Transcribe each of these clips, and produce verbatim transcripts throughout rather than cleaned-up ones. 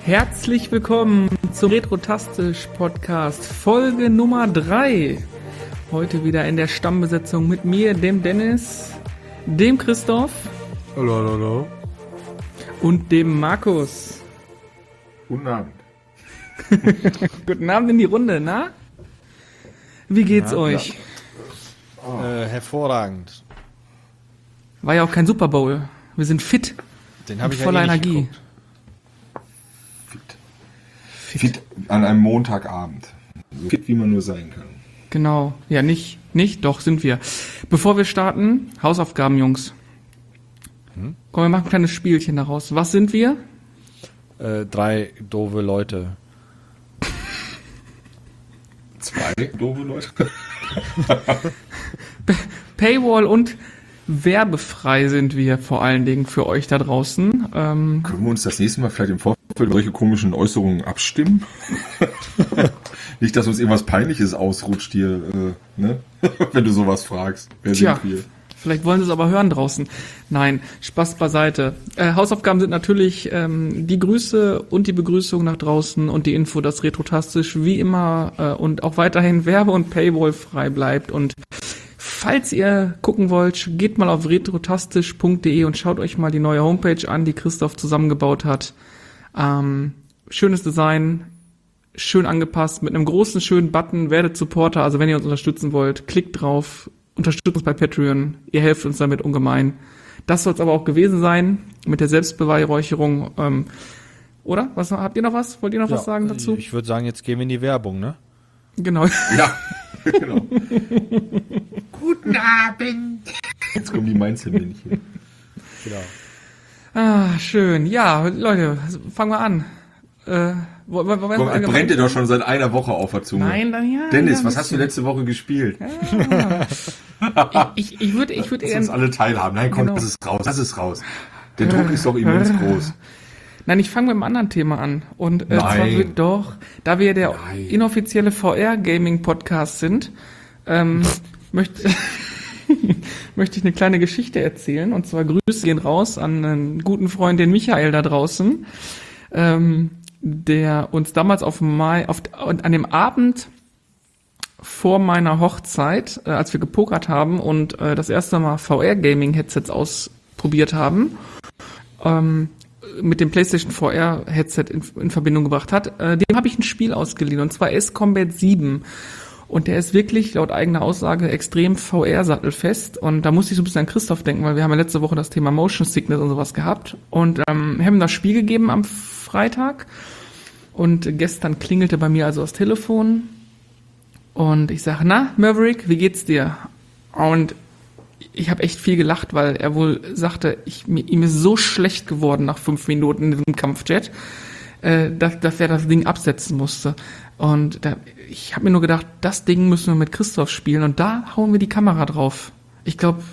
Herzlich willkommen zum Retrotastisch Podcast, Folge Nummer drei. Heute wieder in der Stammbesetzung mit mir, dem Dennis, dem Christoph. Hallo, hallo, hallo. Und dem Markus. Guten Abend. Guten Abend in die Runde, na? Wie geht's ja, euch? Ja. Oh. Äh, hervorragend. War ja auch kein Super Bowl. Wir sind fit. Den habe ich voller ja eh nicht Energie. geguckt. Fit. Fit an einem Montagabend. So fit, wie man nur sein kann. Genau. Ja, nicht, nicht, doch sind wir. Bevor wir starten, Hausaufgaben, Jungs. Hm? Komm, wir machen ein kleines Spielchen daraus. Was sind wir? Äh, drei doofe Leute. Zwei doofe Leute? Paywall und werbefrei sind wir vor allen Dingen für euch da draußen. Ähm, Können wir uns das nächste Mal vielleicht im Vorfeld solche komischen Äußerungen abstimmen? Nicht, dass uns irgendwas Peinliches ausrutscht hier, äh, ne? Wenn du sowas fragst. Wer Tja, sind wir? Vielleicht wollen sie es aber hören draußen. Nein, Spaß beiseite. Äh, Hausaufgaben sind natürlich ähm, die Grüße und die Begrüßung nach draußen und die Info, dass Retrotastisch wie immer äh, und auch weiterhin werbe- und Paywall frei bleibt. Und falls ihr gucken wollt, geht mal auf retrotastisch punkt de und schaut euch mal die neue Homepage an, die Christoph zusammengebaut hat. Ähm, schönes Design, schön angepasst, mit einem großen, schönen Button, werdet Supporter. Also wenn ihr uns unterstützen wollt, klickt drauf, unterstützt uns bei Patreon, ihr helft uns damit ungemein. Das soll es aber auch gewesen sein mit der Selbstbeweihräucherung. Ähm, oder? Was, habt ihr noch was? Wollt ihr noch ja, was sagen dazu? Ich würde sagen, jetzt gehen wir in die Werbung, ne? Genau. Ja, genau. Guten Abend. Jetzt kommen die Mainz-Männchen. Genau. Ah, schön. Ja, Leute, fangen wir an. Äh, wo, wo, wo Komm, er brennt dir doch schon seit einer Woche auf der Zunge. Nein, dann ja. Dennis, ja, was hast du letzte Woche gespielt? Ja. ich, ich, ich würde, ich würde Lass uns alle teilhaben. Nein, komm, genau. lass es raus, lass es raus. Der Druck ist doch immens groß. Nein, ich fange mit einem anderen Thema an. Und äh, zwar wird doch, da wir der Nein. inoffizielle V R-Gaming-Podcast sind, ähm, möchte, möchte ich eine kleine Geschichte erzählen. Und zwar Grüße gehen raus an einen guten Freund, den Michael da draußen, ähm, der uns damals auf Mai, auf, an dem Abend vor meiner Hochzeit, äh, als wir gepokert haben und äh, das erste Mal V R-Gaming-Headsets ausprobiert haben, ähm, mit dem PlayStation V R-Headset in, in Verbindung gebracht hat, äh, dem habe ich ein Spiel ausgeliehen, und zwar Ace Combat sieben. Und der ist wirklich, laut eigener Aussage, extrem V R-sattelfest. Und da musste ich so ein bisschen an Christoph denken, weil wir haben ja letzte Woche das Thema Motion Sickness und sowas gehabt. Und ähm, wir haben das Spiel gegeben am Freitag. Und gestern klingelte bei mir also das Telefon. Und ich sage, na, Maverick, wie geht's dir? Und ich habe echt viel gelacht, weil er wohl sagte, ich, mir, ihm ist so schlecht geworden nach fünf Minuten in diesem Kampfjet, äh, dass, dass er das Ding absetzen musste. Und da, ich habe mir nur gedacht, das Ding müssen wir mit Christoph spielen, und da hauen wir die Kamera drauf. Ich glaube,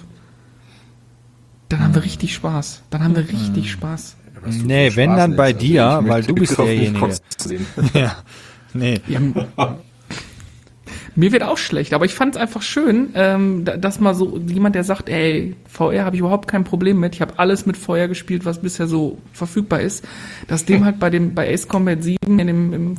dann haben wir richtig Spaß. Dann haben wir richtig mhm. Spaß. Ja, nee, wenn dann bei jetzt. dir, Also weil du bist derjenige. Ja, nee. Ja, mir wird auch schlecht, aber ich fand es einfach schön, ähm, dass mal so jemand, der sagt, ey, V R habe ich überhaupt kein Problem mit, ich habe alles mit V R gespielt, was bisher so verfügbar ist, dass dem halt bei dem bei Ace Combat sieben in dem im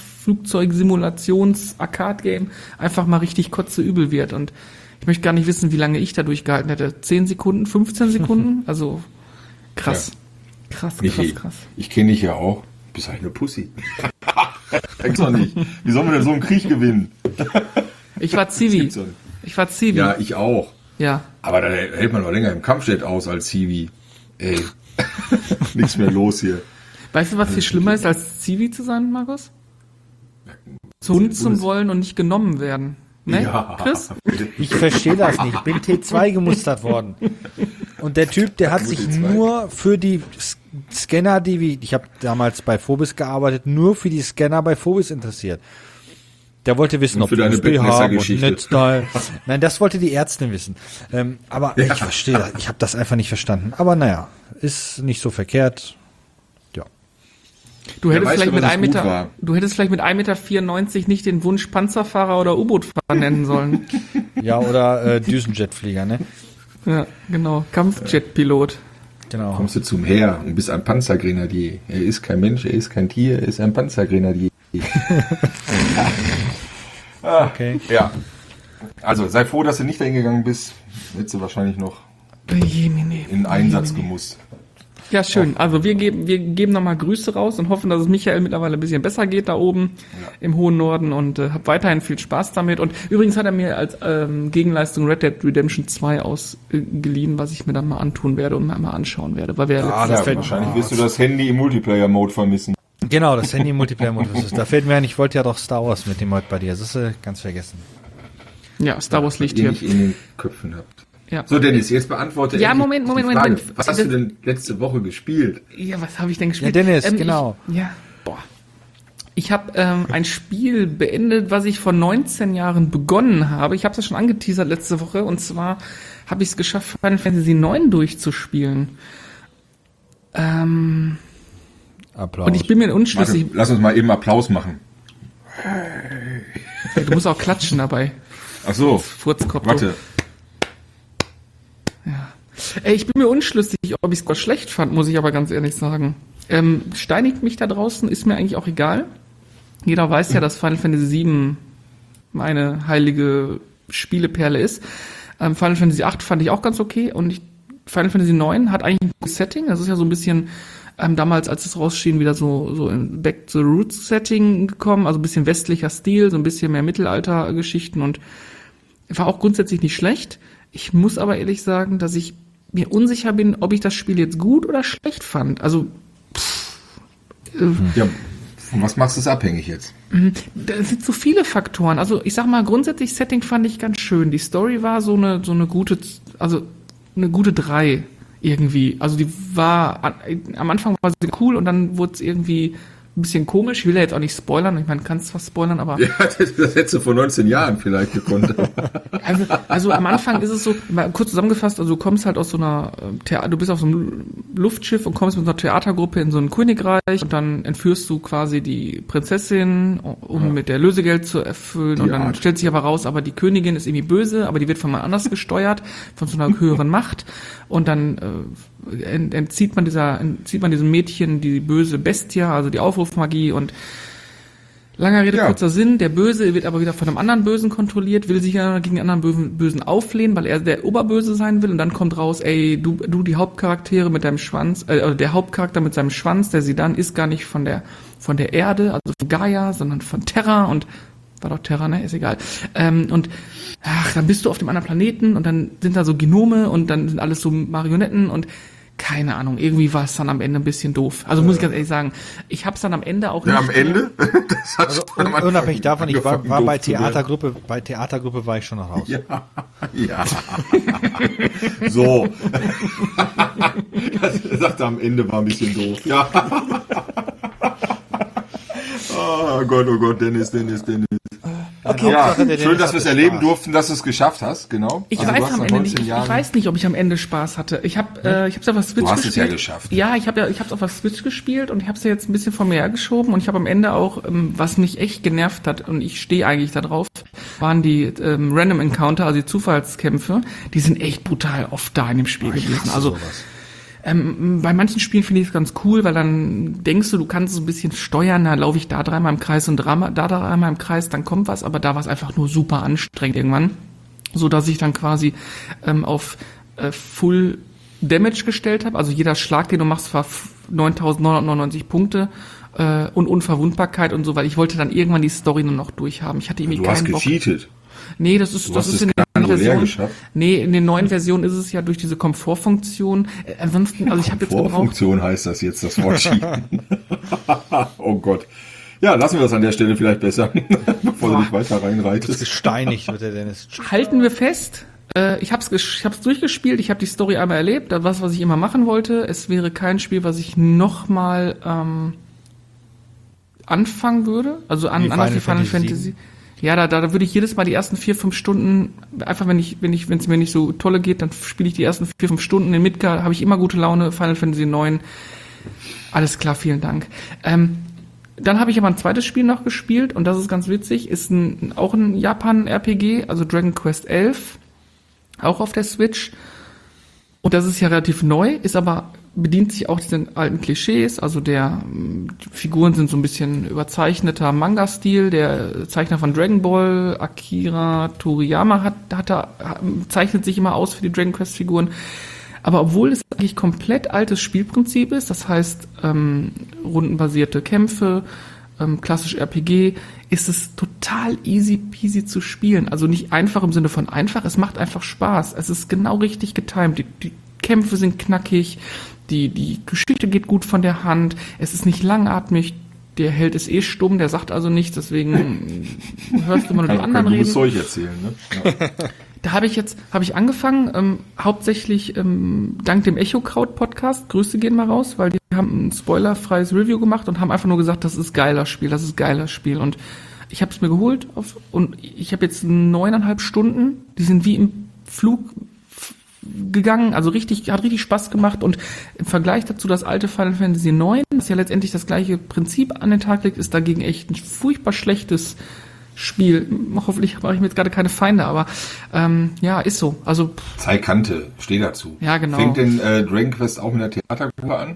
Kampfflugzeug-Simulations-Arcade-Game einfach mal richtig kotzeübel wird. Und ich möchte gar nicht wissen, wie lange ich da durchgehalten hätte. zehn Sekunden, fünfzehn Sekunden? Also krass. Ja. Krass, krass, Michi, krass. Ich kenne dich ja auch. Du bist halt eine Pussy. Denkst doch nicht. Wie sollen wir denn so einen Krieg gewinnen? Ich war Zivi. Ich war Zivi. Ja, ich auch. Ja. Aber da hält man doch länger im Kampfjet aus als Zivi. Ey, nichts mehr los hier. Weißt du, was viel schlimmer ist, als Zivi zu sein, Markus? Hund zum wollen und nicht genommen werden. Ne? Ja. Chris? Ich verstehe das nicht. Ich bin T zwei gemustert worden. Und der Typ, der hat sich nur für die Scanner, die wie ich habe damals bei Phobis gearbeitet, nur für die Scanner bei Phobis interessiert. Der wollte wissen, und ob für die deine U S B haben und Netzteil. Netzteil. Nein, das wollte die Ärztin wissen. Ähm, aber ja. Ich verstehe das. Ich habe das einfach nicht verstanden. Aber naja, ist nicht so verkehrt. Ja. Du hättest weiß, vielleicht mit einem gut Meter, war. du hättest vielleicht mit ein Meter vierundneunzig nicht den Wunsch Panzerfahrer oder U-Boot-Fahrer nennen sollen. Ja, oder äh, Düsenjetflieger, ne? Ja, genau. Kampfjetpilot. Genau. Kommst du zum Heer und bist ein Panzergrenadier. Er ist kein Mensch, er ist kein Tier, er ist ein Panzergrenadier. ah, Okay. Ja. Also sei froh, dass du nicht dahin gegangen bist. Hättest du wahrscheinlich noch Jemine. in Einsatz gemusst. Ja, schön. Also wir geben, wir geben nochmal Grüße raus und hoffen, dass es Michael mittlerweile ein bisschen besser geht da oben Ja. im hohen Norden und äh, hab weiterhin viel Spaß damit. Und übrigens hat er mir als ähm, Gegenleistung Red Dead Redemption zwei ausgeliehen, was ich mir dann mal antun werde und mir mal anschauen werde. Weil wir Ah, letztes ja, Mal- wahrscheinlich wirst du das Handy im Multiplayer-Mode vermissen. Genau, das Handy-Multiplayer-Modus. Da fällt mir ein, ich wollte ja doch Star Wars mit dem heute bei dir. Das ist äh, ganz vergessen. ja, Star Wars liegt Ihr hier. nicht in den Köpfen habt. Ja. So, Dennis, jetzt beantworte Ja, endlich Moment, Moment, die Moment, Frage. Moment. Was hast du denn letzte Woche gespielt? Ja, was habe ich denn gespielt? Ja, Dennis, genau. Ich, ja, boah. Ich habe ähm, ein Spiel beendet, was ich vor neunzehn Jahren begonnen habe. Ich habe es ja schon angeteasert letzte Woche. Und zwar habe ich es geschafft, Final Fantasy neun durchzuspielen. Ähm, Applaus. und ich bin mir Warte, unschlüssig. lass uns mal eben Applaus machen. Du musst auch klatschen dabei. Ach so, Furzkopf. warte. Ey, ich bin mir unschlüssig, ob ich es schlecht fand, muss ich aber ganz ehrlich sagen. Ähm, steinigt mich da draußen, ist mir eigentlich auch egal. Jeder weiß ja, dass Final Fantasy sieben meine heilige Spieleperle ist. Ähm, Final Fantasy acht fand ich auch ganz okay und ich, Final Fantasy neun hat eigentlich ein gutes Setting. Das ist ja so ein bisschen ähm, damals, als es rausschien, wieder so, so in Back to the Roots Setting gekommen. Also ein bisschen westlicher Stil, so ein bisschen mehr Mittelalter-Geschichten und war auch grundsätzlich nicht schlecht. Ich muss aber ehrlich sagen, dass ich mir unsicher bin, ob ich das Spiel jetzt gut oder schlecht fand. Also, pff, äh, Ja, von was machst du es abhängig jetzt? da sind so viele Faktoren. Also, ich sag mal, grundsätzlich Setting fand ich ganz schön. Die Story war so eine, so eine gute, also, eine gute drei irgendwie. Also, die war, an, am Anfang war sie cool und dann wurde es irgendwie ein bisschen komisch. Ich will ja jetzt auch nicht spoilern. Ich meine, kannst was spoilern, aber. Ja, das, das hättest du vor neunzehn Jahren vielleicht gekonnt. Also, also am Anfang ist es so, mal kurz zusammengefasst, also du kommst halt aus so einer Theater, du bist auf so einem Luftschiff und kommst mit so einer Theatergruppe in so ein Königreich und dann entführst du quasi die Prinzessin, um ja. mit der Lösegeld zu erfüllen die und dann Art. Stellt sich aber raus, aber die Königin ist irgendwie böse, aber die wird von mal anders gesteuert, von so einer höheren Macht und dann äh, entzieht man dieser, entzieht man diesem Mädchen die böse Bestie, also die Aufrufmagie und langer Rede, ja. kurzer Sinn, der Böse wird aber wieder von einem anderen Bösen kontrolliert, will sich ja gegen den anderen Bösen auflehnen, weil er der Oberböse sein will und dann kommt raus, ey, du, du die Hauptcharaktere mit deinem Schwanz, äh, der Hauptcharakter mit seinem Schwanz, der sie dann ist gar nicht von der, von der Erde, also von Gaia, sondern von Terra und war doch Terra, ne, ist egal. Ähm, und ach, dann bist du auf dem anderen Planeten und dann sind da so Genome und dann sind alles so Marionetten und keine Ahnung, irgendwie war es dann am Ende ein bisschen doof. Also muss ich ganz ehrlich sagen, ich habe es dann am Ende auch ja, nicht... am Ende? Das hat also un unabhängig davon, ich war, war bei Theatergruppe, bei Theatergruppe war ich schon noch raus. Ja, ja. So. Er sagte, am Ende war ein bisschen doof. Ja. Oh Gott, oh Gott, Dennis, Dennis, Dennis. Okay, ja, schön, dass wir es erleben durften, dass du es geschafft hast, genau. Ich also weiß am Ende nicht, ich, ich weiß nicht, ob ich am Ende Spaß hatte. Ich habe hm? äh, ich hab's auf der Switch gespielt. Du hast gespielt. es ja geschafft. Ja, ich habe ja, ich habe es auf der Switch gespielt und ich habe es ja jetzt ein bisschen vor mir hergeschoben und ich habe am Ende auch, ähm, was mich echt genervt hat und ich stehe eigentlich da drauf, waren die ähm, Random Encounter, also die Zufallskämpfe, die sind echt brutal oft da in dem Spiel oh, gewesen. Also sowas. Ähm, bei manchen Spielen finde ich es ganz cool, weil dann denkst du, du kannst es ein bisschen steuern, da laufe ich da dreimal im Kreis und da dreimal im Kreis, dann kommt was, aber da war es einfach nur super anstrengend irgendwann, so dass ich dann quasi ähm, auf äh, Full Damage gestellt habe, also jeder Schlag, den du machst, war neuntausendneunhundertneunundneunzig Punkte äh, und Unverwundbarkeit und so, weil ich wollte dann irgendwann die Story nur noch durchhaben. Ich hatte irgendwie du keinen hast gecheatet. Bock. Nee, das ist, du das hast ist in der neuen Version. Nee, in den neuen hm. Versionen ist es ja durch diese Komfortfunktion. Äh, ansonsten, also ich habe jetzt gebraucht. Komfortfunktion heißt das jetzt, das Wort Cheaten. Oh Gott. Ja, lassen wir das an der Stelle vielleicht besser, bevor Boah. du dich weiter reinreitest. Gesteinigt wird der Dennis. Halten wir fest. Äh, ich habe es ich hab's durchgespielt, ich habe die Story einmal erlebt, das was, was ich immer machen wollte. Es wäre kein Spiel, was ich nochmal ähm, anfangen würde. Also an, an die Final Fantasy. Ja, da, da würde ich jedes Mal die ersten vier, fünf Stunden, einfach wenn ich, wenn ich, wenn es mir nicht so tolle geht, dann spiele ich die ersten vier, fünf Stunden in Midgar, habe ich immer gute Laune, Final Fantasy neun. Alles klar, vielen Dank. Ähm, dann habe ich aber ein zweites Spiel noch gespielt und das ist ganz witzig, ist ein, auch ein Japan-R P G, also Dragon Quest elf, auch auf der Switch. Und das ist ja relativ neu, ist aber bedient sich auch diesen alten Klischees, also der die Figuren sind so ein bisschen überzeichneter Manga-Stil, der Zeichner von Dragon Ball, Akira Toriyama, hat, hat er, zeichnet sich immer aus für die Dragon Quest-Figuren. Aber obwohl es eigentlich komplett altes Spielprinzip ist, das heißt ähm, rundenbasierte Kämpfe, ähm, klassisch R P G, ist es total easy peasy zu spielen. Also nicht einfach im Sinne von einfach, es macht einfach Spaß. Es ist genau richtig getimt. Die, die Kämpfe sind knackig, die, die Geschichte geht gut von der Hand, es ist nicht langatmig, der Held ist eh stumm, der sagt also nichts, deswegen hörst du immer nur die anderen reden. Du musst Zeug erzählen, ne? Ja. Da habe ich jetzt, habe ich angefangen, ähm, hauptsächlich ähm, dank dem Echo-Kraut-Podcast, Grüße gehen mal raus, weil die haben ein spoilerfreies Review gemacht und haben einfach nur gesagt, das ist geiler Spiel, das ist geiler Spiel. Und ich habe es mir geholt auf, und ich habe jetzt neuneinhalb Stunden, die sind wie im Flug gegangen, also richtig, hat richtig Spaß gemacht und im Vergleich dazu das alte Final Fantasy neun, das ja letztendlich das gleiche Prinzip an den Tag legt, ist dagegen echt ein furchtbar schlechtes Spiel. Hoffentlich mache ich mir jetzt gerade keine Feinde, aber ähm, ja, ist so. Also Sei Kante, steh dazu. Ja, genau. Fängt denn äh, Dragon Quest auch mit der Theatergruppe an?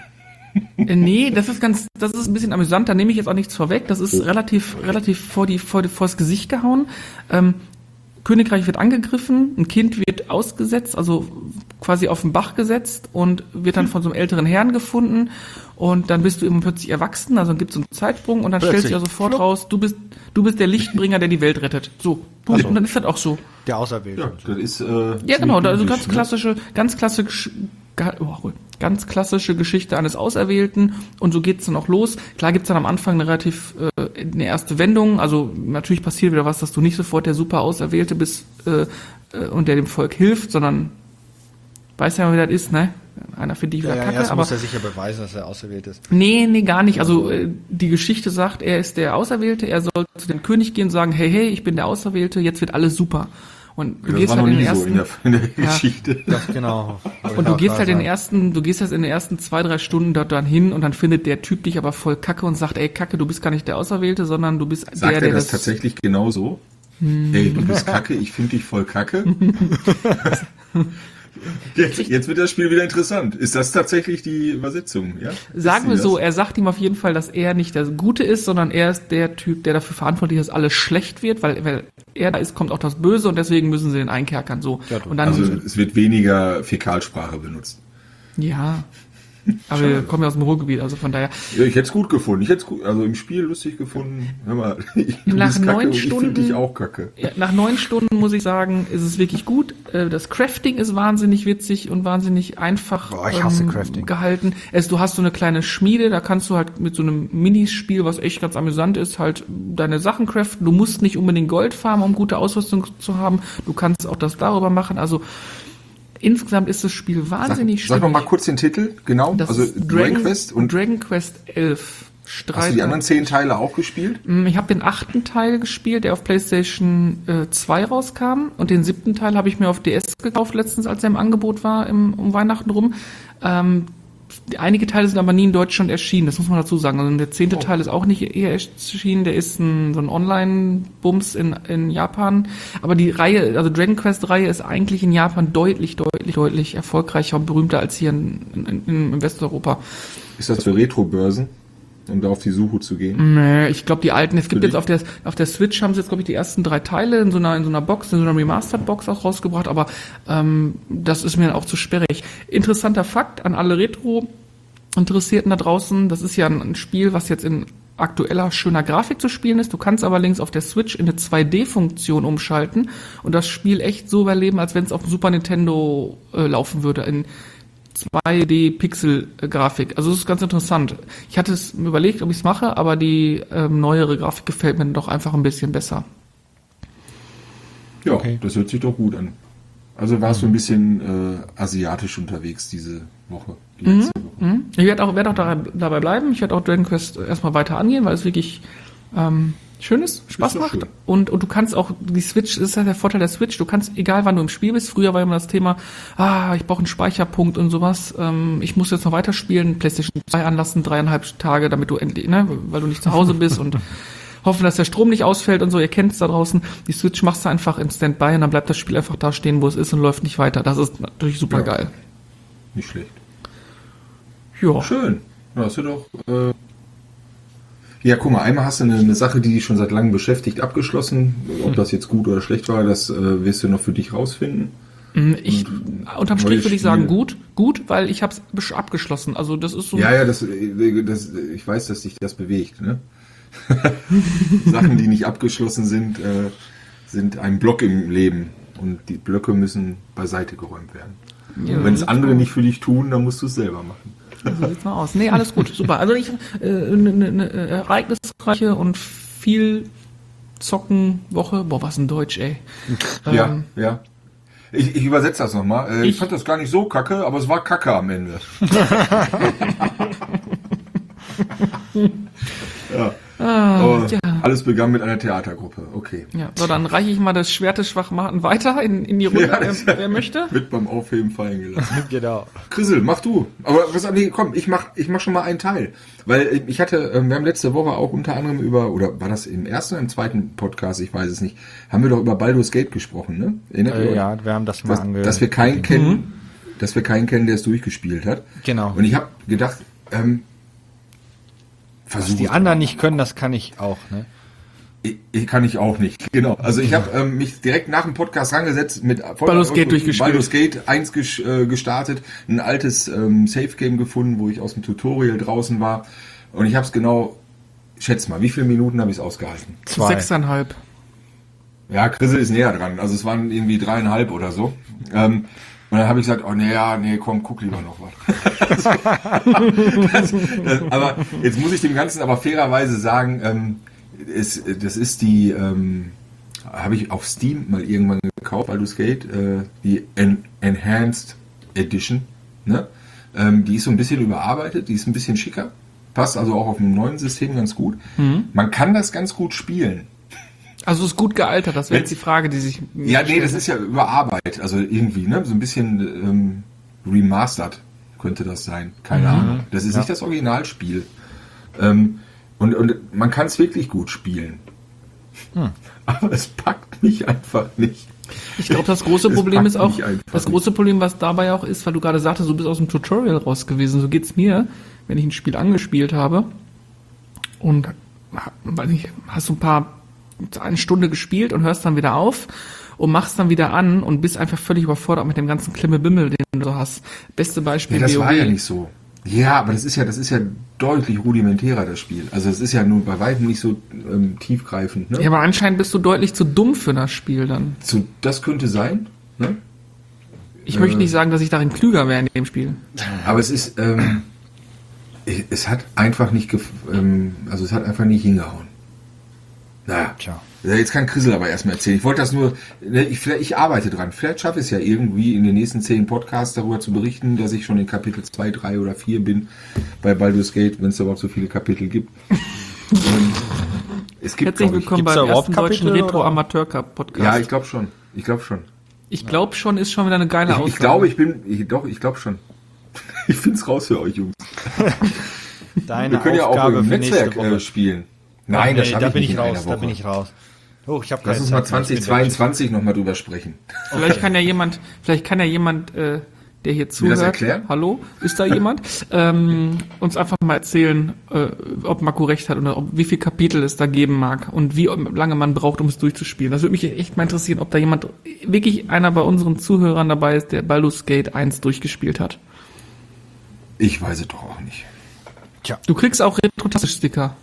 Äh, nee, das ist ganz, das ist ein bisschen amüsant, da nehme ich jetzt auch nichts vorweg, das ist oh. relativ, relativ vor die, vor die, vors Gesicht gehauen. Ähm, Königreich wird angegriffen, ein Kind wird ausgesetzt, also quasi auf den Bach gesetzt und wird dann von so einem älteren Herrn gefunden und dann bist du eben plötzlich erwachsen, also dann gibt es so einen Zeitsprung und dann plötzlich. stellt sich ja sofort Flop. raus, du bist du bist der Lichtbringer, der die Welt rettet. So, so. Und dann ist das auch so. Der Auserwählte. Ja, das ist äh, ja genau, also ganz klassische, ganz klassische, oh, ganz klassische Geschichte eines Auserwählten und so geht's dann auch los. Klar gibt's dann am Anfang eine relativ äh, eine erste Wendung, also natürlich passiert wieder was, dass du nicht sofort der super Auserwählte bist äh, äh, und der dem Volk hilft, sondern weißt ja, wie das ist, ne? Einer für dich wieder ja, Kacke. Ja, erst aber muss er sicher beweisen, dass er auserwählt ist. Nee, nee, gar nicht. Also äh, die Geschichte sagt, er ist der Auserwählte, er soll zu dem König gehen und sagen, hey, hey, ich bin der Auserwählte, jetzt wird alles super. Und du das gehst war halt noch in den nie ersten, so in der, in der ja, Geschichte. Das genau. Und du gehst halt in den ersten, du gehst jetzt in den ersten zwei, drei Stunden dort dann hin und dann findet der Typ dich aber voll Kacke und sagt, ey Kacke, du bist gar nicht der Auserwählte, sondern du bist sagt der, er der das das tatsächlich genauso? Hm. Ey, du bist Kacke, ich finde dich voll Kacke. Jetzt, jetzt wird das Spiel wieder interessant. Ist das tatsächlich die Übersetzung? Ja? Sagen wir so, er sagt ihm auf jeden Fall, dass er nicht der Gute ist, sondern er ist der Typ, der dafür verantwortlich ist, dass alles schlecht wird, weil, weil er da ist, kommt auch das Böse und deswegen müssen sie den einkerkern. So. Ja, und dann, also es wird weniger Fäkalsprache benutzt. Ja. Aber wir kommen ja aus dem Ruhrgebiet, also von daher. Ja, ich hätte es gut gefunden. Ich hätte es gut, also im Spiel lustig gefunden. Hör mal, ich, nach neun Kacke Stunden, ich finde dich auch Kacke. Ja, nach neun Stunden muss ich sagen, ist es wirklich gut. Das Crafting ist wahnsinnig witzig und wahnsinnig einfach Boah, ich hasse ähm, Crafting. gehalten. Es, du hast so eine kleine Schmiede, da kannst du halt mit so einem Minispiel, was echt ganz amüsant ist, halt deine Sachen craften. Du musst nicht unbedingt Gold farmen, um gute Ausrüstung zu haben. Du kannst auch das darüber machen. Also insgesamt ist das Spiel wahnsinnig schön. Sag noch mal kurz den Titel, genau. Das also Dragon, Dragon Quest und Dragon Quest elf. Streit. Hast du die anderen zehn Teile auch gespielt? Ich habe den achten Teil gespielt, der auf PlayStation äh, zwei rauskam. Und den siebten Teil habe ich mir auf D S gekauft letztens, als er im Angebot war, im, um Weihnachten rum. Ähm, einige Teile sind aber nie in Deutschland erschienen, das muss man dazu sagen. Also der zehnte oh. Teil ist auch nicht hier erschienen, der ist ein, so ein Online-Bums in, in Japan. Aber die Reihe, also Dragon Quest-Reihe ist eigentlich in Japan deutlich, deutlich, deutlich erfolgreicher und berühmter als hier in, in, in, in Westeuropa. Ist das für Retro-Börsen? Um da auf die Suche zu gehen? Nee, ich glaube die alten, es gibt jetzt auf der auf der Switch haben sie jetzt glaube ich die ersten drei Teile in so einer in so einer Box, in so einer Remastered Box auch rausgebracht, aber ähm, das ist mir auch zu sperrig. Interessanter Fakt an alle Retro-Interessierten da draußen, das ist ja ein, ein Spiel, was jetzt in aktueller, schöner Grafik zu spielen ist. Du kannst aber links auf der Switch in eine zwei D-Funktion umschalten und das Spiel echt so überleben, als wenn es auf dem Super Nintendo äh, laufen würde, in zwei D-Pixel-Grafik. Also das ist ganz interessant. Ich hatte es mir überlegt, ob ich es mache, aber die ähm, neuere Grafik gefällt mir doch einfach ein bisschen besser. Ja, okay. Das hört sich doch gut an. Also warst du ein bisschen äh, asiatisch unterwegs diese Woche, die letzte mhm. Woche. Mhm. Ich werde auch, werd auch da, dabei bleiben. Ich werde auch Dragon Quest erstmal weiter angehen, weil es wirklich ähm, schön ist, Spaß macht. Schön. Und, und du kannst auch, die Switch, das ist ja der Vorteil der Switch, du kannst, egal wann du im Spiel bist, früher war immer das Thema, ah, ich brauche einen Speicherpunkt und sowas, ähm, ich muss jetzt noch weiterspielen, PlayStation zwei anlassen, dreieinhalb Tage, damit du endlich, ne, weil du nicht zu Hause bist und hoffen, dass der Strom nicht ausfällt und so, ihr kennt es da draußen, die Switch machst du einfach in Standby und dann bleibt das Spiel einfach da stehen, wo es ist und läuft nicht weiter. Das ist natürlich super ja. geil. Nicht schlecht. Ja. Schön. Ja, hast du doch. Äh ja, guck mal, einmal hast du eine, eine Sache, die dich schon seit langem beschäftigt, abgeschlossen. Ob das jetzt gut oder schlecht war, das äh, wirst du noch für dich rausfinden. Ich, unterm Strich würde ich Spiel. sagen gut, gut, weil ich habe es abgeschlossen. Also das ist so. Ja, ja, das, das, ich weiß, dass dich das bewegt. Ne? Sachen, die nicht abgeschlossen sind, äh, sind ein Block im Leben und die Blöcke müssen beiseite geräumt werden. Ja, und wenn es andere nicht für dich tun, dann musst du es selber machen. So sieht's mal aus. Nee, alles gut, super. Also ich äh, eine ne, ne ereignisreiche und viel zocken Woche. Boah, was ein Deutsch, ey. Ja, Ähm, ja. Ich, ich übersetze das nochmal. Äh, ich, Ich- ich fand das gar nicht so kacke, aber es war kacke am Ende. ja. Ah, Oh, ja. Alles begann mit einer Theatergruppe. Okay. Ja, so, dann reiche ich mal das Schwert des Schwachmaten weiter in, in die Runde, Ja, das- wer, wer möchte. Wird beim Aufheben fallen gelassen. Genau. Chrisel, mach du. Aber was, nee, komm, ich mach, ich mach schon mal einen Teil. Weil ich hatte, äh, wir haben letzte Woche auch unter anderem über, oder war das im ersten oder im zweiten Podcast, ich weiß es nicht, haben wir doch über Baldur's Gate gesprochen, ne? Erinnert ihr Äh, euch? ja, wir haben das mal dass, ange... dass wir keinen kennen, dass wir keinen kennen, der es durchgespielt hat. Genau. Und ich habe gedacht, ähm, Was versuch die es anderen mal. nicht können, das kann ich auch, ne? Ich, ich kann ich auch nicht, genau. Also ich habe ähm, mich direkt nach dem Podcast rangesetzt, mit Baldur's Gate durchgespielt. Baldur's Gate eins ges, äh, gestartet, ein altes ähm, Safe-Game gefunden, wo ich aus dem Tutorial draußen war. Und ich habe es genau, schätz mal, wie viele Minuten habe ich es ausgehalten? Zwei. Sechseinhalb. Ja, Chrisel ist näher dran. Also es waren irgendwie dreieinhalb oder so. Ähm, und dann habe ich gesagt, oh nee, ja, nee, komm, guck lieber noch was. das, das, aber jetzt muss ich dem Ganzen aber fairerweise sagen, ähm, es, das ist die, ähm, habe ich auf Steam mal irgendwann gekauft, Baldur's Gate, äh, die En Enhanced Edition. Ne? Ähm, die ist so ein bisschen überarbeitet, die ist ein bisschen schicker. Passt also auch auf dem neuen System ganz gut. Mhm. Man kann das ganz gut spielen. Also ist gut gealtert, das wäre Wenn- jetzt die Frage, die sich... Ja, nee, das ist ja Überarbeitet. Also irgendwie, ne? So ein bisschen ähm, remastered könnte das sein. Keine Ahnung. Das ist Ja. nicht das Originalspiel. Ähm, und, und man kann es wirklich gut spielen. Aber es packt mich einfach nicht. Ich glaube, das große Es Problem packt ist auch, mich einfach das große Problem, was dabei auch ist, weil du gerade sagtest, du bist aus dem Tutorial raus gewesen. So geht's mir, wenn ich ein Spiel angespielt habe und, weiß nicht, hast du ein paar, eine Stunde gespielt und hörst dann wieder auf und machst dann wieder an und bist einfach völlig überfordert mit dem ganzen Klimmebimmel, den du so hast. Beste Beispiel Ja, das WoW. war ja nicht so. Ja, aber das ist ja, das ist ja deutlich rudimentärer, das Spiel. Also es ist ja nun bei weitem nicht so ähm, tiefgreifend. Ne? Ja, aber anscheinend bist du deutlich zu dumm für das Spiel dann. So, das könnte sein. Ne? Ich möchte nicht sagen, dass ich darin klüger wäre in dem Spiel. Aber es ist, ähm, ich- es hat einfach nicht, gef ähm, also es hat einfach nicht hingehauen. Naja, Tja. Ja, jetzt kann Chrisel aber erstmal erzählen. Ich wollte das nur, ne, ich, vielleicht, ich arbeite dran. Vielleicht schaffe ich es ja irgendwie in den nächsten zehn Podcasts darüber zu berichten, dass ich schon in Kapitel zwei, drei oder vier bin bei Baldur's Gate, wenn es überhaupt so viele Kapitel gibt. Und es gibt, Herzlich glaub ich, willkommen gibt's da beim ersten überhaupt deutschen Kapitel, oder? Retro-Amateur-Podcast. ja, ich glaube schon. Ich glaube schon. Ich glaube schon, ist schon wieder eine geile Ich, Aussage. ich glaube, ich bin, ich, doch, ich glaube schon. Ich find's raus für euch, Jungs. Deine Wir können ja auch Aufgabe im für nächste Netzwerk Woche. äh, spielen. Nein, nee, das schaffe da ich bin nicht ich in einer raus, da Woche. bin ich raus. Oh, ich habe Lass uns mal zwanzig zweiundzwanzig nochmal drüber sprechen. Vielleicht kann ja jemand, vielleicht kann ja jemand, äh, der hier das zuhört, erklären? hallo, ist da jemand, ähm, uns einfach mal erzählen, äh, ob Marco recht hat oder ob, wie viel Kapitel es da geben mag und wie lange man braucht, um es durchzuspielen. Das würde mich echt mal interessieren, ob da jemand, wirklich einer bei unseren Zuhörern dabei ist, der Baldur's Gate eins durchgespielt hat. Ich weiß es doch auch nicht. Du kriegst auch Retro-Sticker.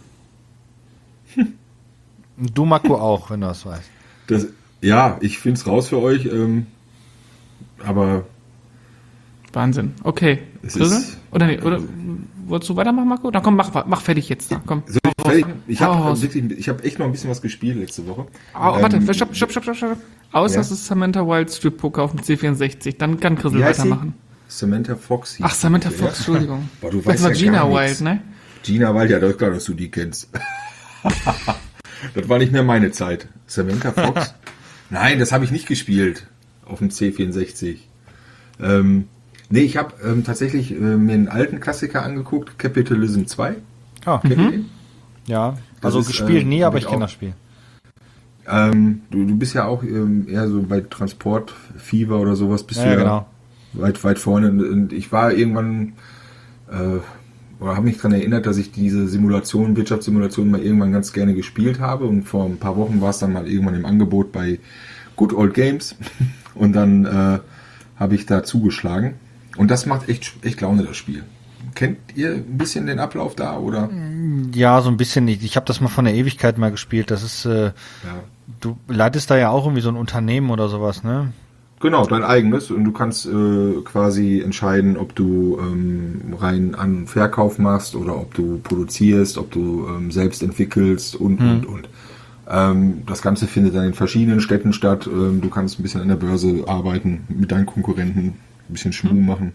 Du, Marco, auch, wenn du das weißt. Das, ja, ich find's raus für euch, ähm, aber Wahnsinn. Okay. Es Chrisel? ist- Oder nee, oder wolltest du weitermachen, Marco? Dann komm, mach, mach fertig jetzt. Da, komm. so, ich, ich Hau habe raus. wirklich, ich habe echt noch ein bisschen was gespielt letzte Woche. Au, Ähm, warte, stopp, stopp, stopp, stopp, stopp. Außer Ja? es ist Samantha Wild Strip Poker auf dem C vierundsechzig. Dann kann Chrisel Wie heißt weitermachen. sie? Samantha Fox. hieß Ach, Samantha sie, Fox, ja. Entschuldigung. Boah, du Das weißt war ja Gina gar Wild, nichts. ne? Gina Wild, ja, das ist klar, dass du die kennst. Das war nicht mehr meine Zeit. Samantha Fox? Nein, das habe ich nicht gespielt auf dem C vierundsechzig. Ähm, nee, ich habe ähm, tatsächlich äh, mir einen alten Klassiker angeguckt, Capitalism zwei. Ah, Kennt ihr den? ja. Das Also ist, gespielt äh, nie, hab aber ich ich kenne auch. das Spiel. Ähm, du, du bist ja auch ähm, eher so bei Transportfieber oder sowas, bist Ja, du ja genau. weit, weit vorne. Und ich war irgendwann äh, oder habe mich daran erinnert, dass ich diese Simulation, Wirtschaftssimulation mal irgendwann ganz gerne gespielt habe und vor ein paar Wochen war es dann mal irgendwann im Angebot bei Good Old Games und dann äh, habe ich da zugeschlagen und das macht echt, echt Laune, das Spiel. Kennt ihr ein bisschen den Ablauf da, oder? Ja, so ein bisschen nicht. Ich habe das mal von der Ewigkeit mal gespielt. Das ist, äh, ja. Du leitest da ja auch irgendwie so ein Unternehmen oder sowas, ne? Genau, dein eigenes. Und du kannst äh, quasi entscheiden, ob du ähm, rein An- und Verkauf machst oder ob du produzierst, ob du ähm, selbst entwickelst und, hm. und, und. Ähm, das Ganze findet dann in verschiedenen Städten statt. Ähm, du kannst ein bisschen an der Börse arbeiten, mit deinen Konkurrenten ein bisschen Schmuh machen.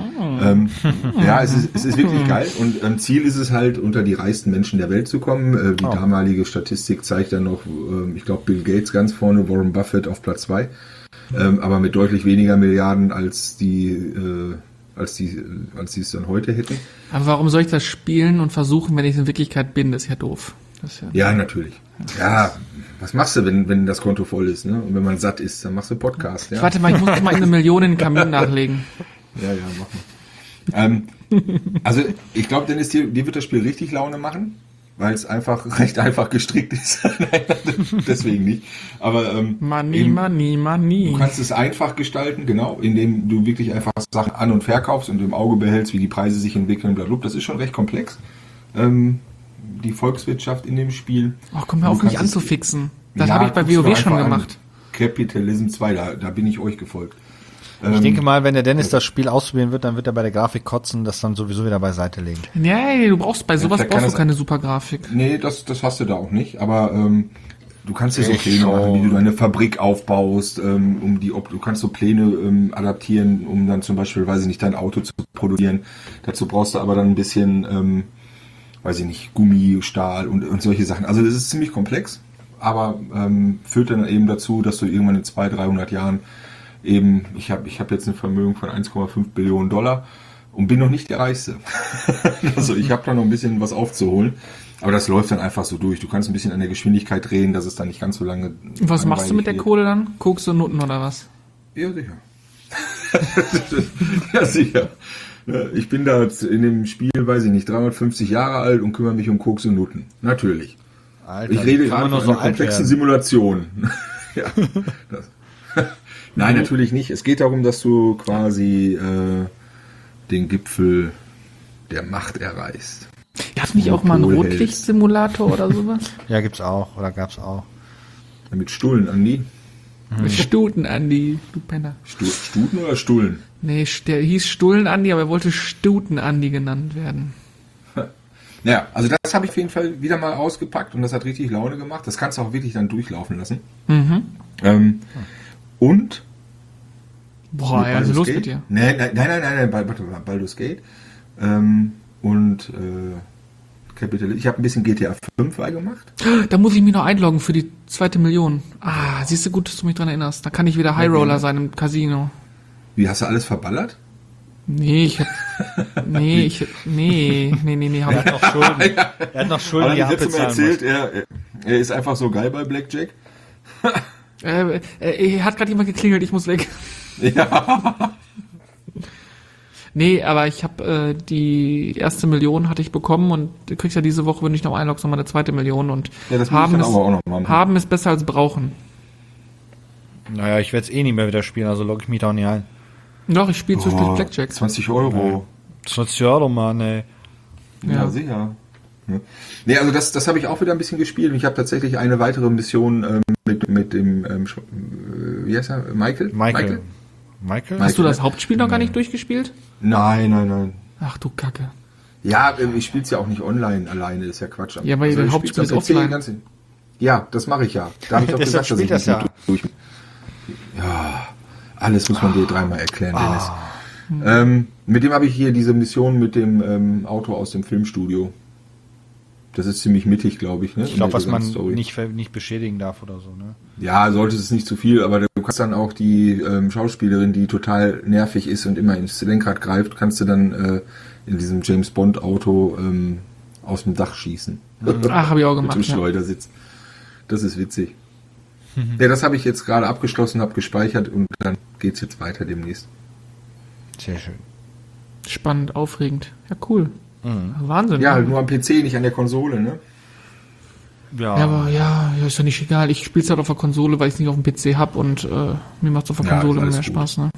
ähm, ja, es ist, es ist wirklich geil und ähm, Ziel ist es halt, unter die reichsten Menschen der Welt zu kommen. Äh, die oh. damalige Statistik zeigt dann noch, äh, ich glaube Bill Gates ganz vorne, Warren Buffett auf Platz zwei, ähm, aber mit deutlich weniger Milliarden als die, äh, als die, als die es dann heute hätten. Aber warum soll ich das spielen und versuchen, wenn ich es in Wirklichkeit bin? Das ist ja doof. Das ist ja, ja, natürlich. Ja, was machst du, wenn, wenn das Konto voll ist, ne? Und wenn man satt ist, dann machst du Podcast. Ja? Warte mal, ich muss doch mal eine Million in den Kamin nachlegen. Ja, ja, mach mal. Ähm, also, ich glaube, Dennis, dir, dir wird das Spiel richtig Laune machen, weil es einfach recht einfach gestrickt ist. Nein, deswegen nicht. Aber ähm, Money, eben, money, money. Du kannst es einfach gestalten, genau, indem du wirklich einfach Sachen an- und verkaufst und im Auge behältst, wie die Preise sich entwickeln, blablabla. Das ist schon recht komplex. Ähm, die Volkswirtschaft in dem Spiel. Ach, komm hör auf, mich anzufixen. Das ja, habe ich bei WoW schon gemacht. An. Capitalism zwei, da, da bin ich euch gefolgt. Ich ähm, denke mal, wenn der Dennis das Spiel ausprobieren wird, dann wird er bei der Grafik kotzen, das dann sowieso wieder beiseite legen. Nee, du brauchst bei sowas ja, brauchst du keine super Grafik. Nee, das, das hast du da auch nicht, aber ähm, du kannst dir so Pläne machen, wie du deine Fabrik aufbaust, ähm, um die, du kannst so Pläne ähm, adaptieren, um dann zum Beispiel, weiß ich nicht, dein Auto zu produzieren. Dazu brauchst du aber dann ein bisschen, ähm, weiß ich nicht, Gummi, Stahl und, und solche Sachen. Also das ist ziemlich komplex, aber ähm, führt dann eben dazu, dass du irgendwann in zweihundert, dreihundert Jahren eben, ich habe ich hab jetzt ein Vermögen von eins Komma fünf Billionen Dollar und bin noch nicht der Reichste. Also ich habe da noch ein bisschen was aufzuholen, aber das läuft dann einfach so durch. Du kannst ein bisschen an der Geschwindigkeit drehen, dass es dann nicht ganz so lange... Was machst du mit der wird. Kohle dann? Koks und Nutten oder was? Ja, sicher. Ja, sicher. Ich bin da in dem Spiel, weiß ich nicht, dreihundertfünfzig Jahre alt und kümmere mich um Koks und Nutten. Natürlich. Alter, ich rede gerade von so einer komplexen Simulation. Ja, das. Nein, mhm. natürlich nicht. Es geht darum, dass du quasi äh, den Gipfel der Macht erreichst. Gab's nicht auch mal einen Rotlichtsimulator oder sowas? Ja, gibt's auch. Oder gab's auch. Ja, mit Stullen, Andi. Mhm. Mit Stuten, Andi, du Penner. Stu- Stuten oder Stullen? Nee, der hieß Stullen Andi, aber er wollte Stuten Andi genannt werden. Naja, also das habe ich auf jeden Fall wieder mal ausgepackt und das hat richtig Laune gemacht. Das kannst du auch wirklich dann durchlaufen lassen. Mhm. Ähm, und Boah, ja, also los mit dir. Nein, nein, nein, nein, nein, Baldur's Gate. Ähm, und äh, Capital. Ich habe ein bisschen G T A fünf gemacht. Da muss ich mich noch einloggen für die zweite Million. Ah, siehst du, gut, dass du mich dran erinnerst. Da kann ich wieder High Roller sein im Casino. Wie, hast du alles verballert? Nee, ich hab, nee, ich, nee, nee, nee, nee, hab er hat noch Schulden. Ja. Er hat noch Schulden, die er bezahlen erzählt, er, er ist einfach so geil bei Blackjack. äh, äh, hat gerade jemand geklingelt, ich muss weg. Ja. Nee, aber ich habe äh, die erste Million hatte ich bekommen und du kriegst ja diese Woche, wenn ich noch einloggst, nochmal eine zweite Million und ja, das haben, ich ist, aber auch noch machen. haben ist besser als brauchen. Naja, ich werde es eh nicht mehr wieder spielen, also logge ich mich da auch nicht ein. Doch, ich spiele oh, zwischendurch Blackjack. zwanzig Euro. zwanzig Euro, Mann, ey. Ja, ja. sicher. Ja. Nee, also das, das habe ich auch wieder ein bisschen gespielt und ich habe tatsächlich eine weitere Mission ähm, mit, mit dem, ähm, wie heißt er, Michael? Michael. Michael? Michael? Hast du das Hauptspiel noch gar nicht durchgespielt? Nein, nein, nein. Ach du Kacke. Ja, ich spiele es ja auch nicht online alleine, ist ja Quatsch. Ja, weil also das Hauptspiel ist offline. Ganze... Ja, das mache ich ja. Da habe ich doch gesagt, dass ich das ja. durch... Ja, alles muss man dir dreimal erklären, Dennis. Ah. Ähm, mit dem habe ich hier diese Mission mit dem ähm, Auto aus dem Filmstudio. Das ist ziemlich mittig, glaube ich. Ne? Ich glaube, was man nicht, nicht beschädigen darf oder so. Ne? Ja, sollte es nicht zu viel, aber du kannst dann auch die ähm, Schauspielerin, die total nervig ist und immer ins Lenkrad greift, kannst du dann äh, in diesem James Bond Auto ähm, aus dem Dach schießen. Ach, habe ich auch gemacht. Mit dem Schleudersitz. Das ist witzig. Ja, das habe ich jetzt gerade abgeschlossen, habe gespeichert und dann geht's jetzt weiter demnächst. Sehr schön. Spannend, aufregend. Ja, cool. Mhm. Wahnsinn. Ja, halt nur am P C, nicht an der Konsole, ne? Ja, ja aber ja, ja, ist ja nicht egal. Ich spiele es halt auf der Konsole, weil ich es nicht auf dem P C habe und äh, mir macht es auf der Ja, Konsole ist alles mehr gut. Spaß, ne?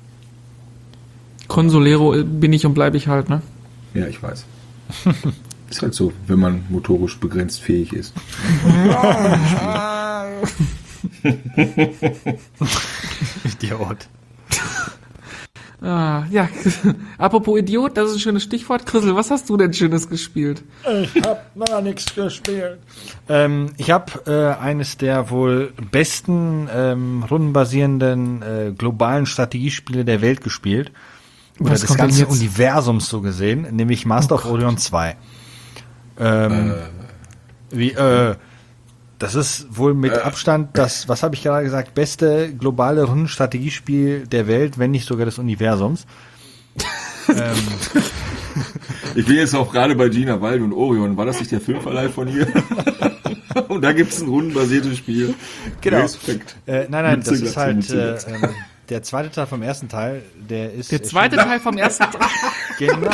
Konsolero bin ich und bleibe ich halt, ne? Ja, ich weiß. Ist halt so, wenn man motorisch begrenzt fähig ist. Idiot. Ah, ja, apropos Idiot, das ist ein schönes Stichwort. Chrisel, was hast du denn Schönes gespielt? Ich hab noch nichts gespielt. Ähm, ich habe äh, eines der wohl besten ähm, rundenbasierenden äh, globalen Strategiespiele der Welt gespielt. Oder Was des kommt denn ganzen jetzt? Universums so gesehen, nämlich Master Oh of Orion zwei. Ähm, Äh, wie, äh, das ist wohl mit Abstand das, was habe ich gerade gesagt, beste globale Rundenstrategiespiel der Welt, wenn nicht sogar des Universums. ähm, ich bin jetzt auch gerade bei Gina Wald und Orion. War das nicht der Filmverleih von ihr? Und da gibt's ein rundenbasiertes Spiel. Genau. Respekt. Äh, nein, nein, das Mütze, ist halt Mütze, äh, Mütze. ähm, der zweite Teil vom ersten Teil, der ist Der zweite Teil vom ersten Teil. genau.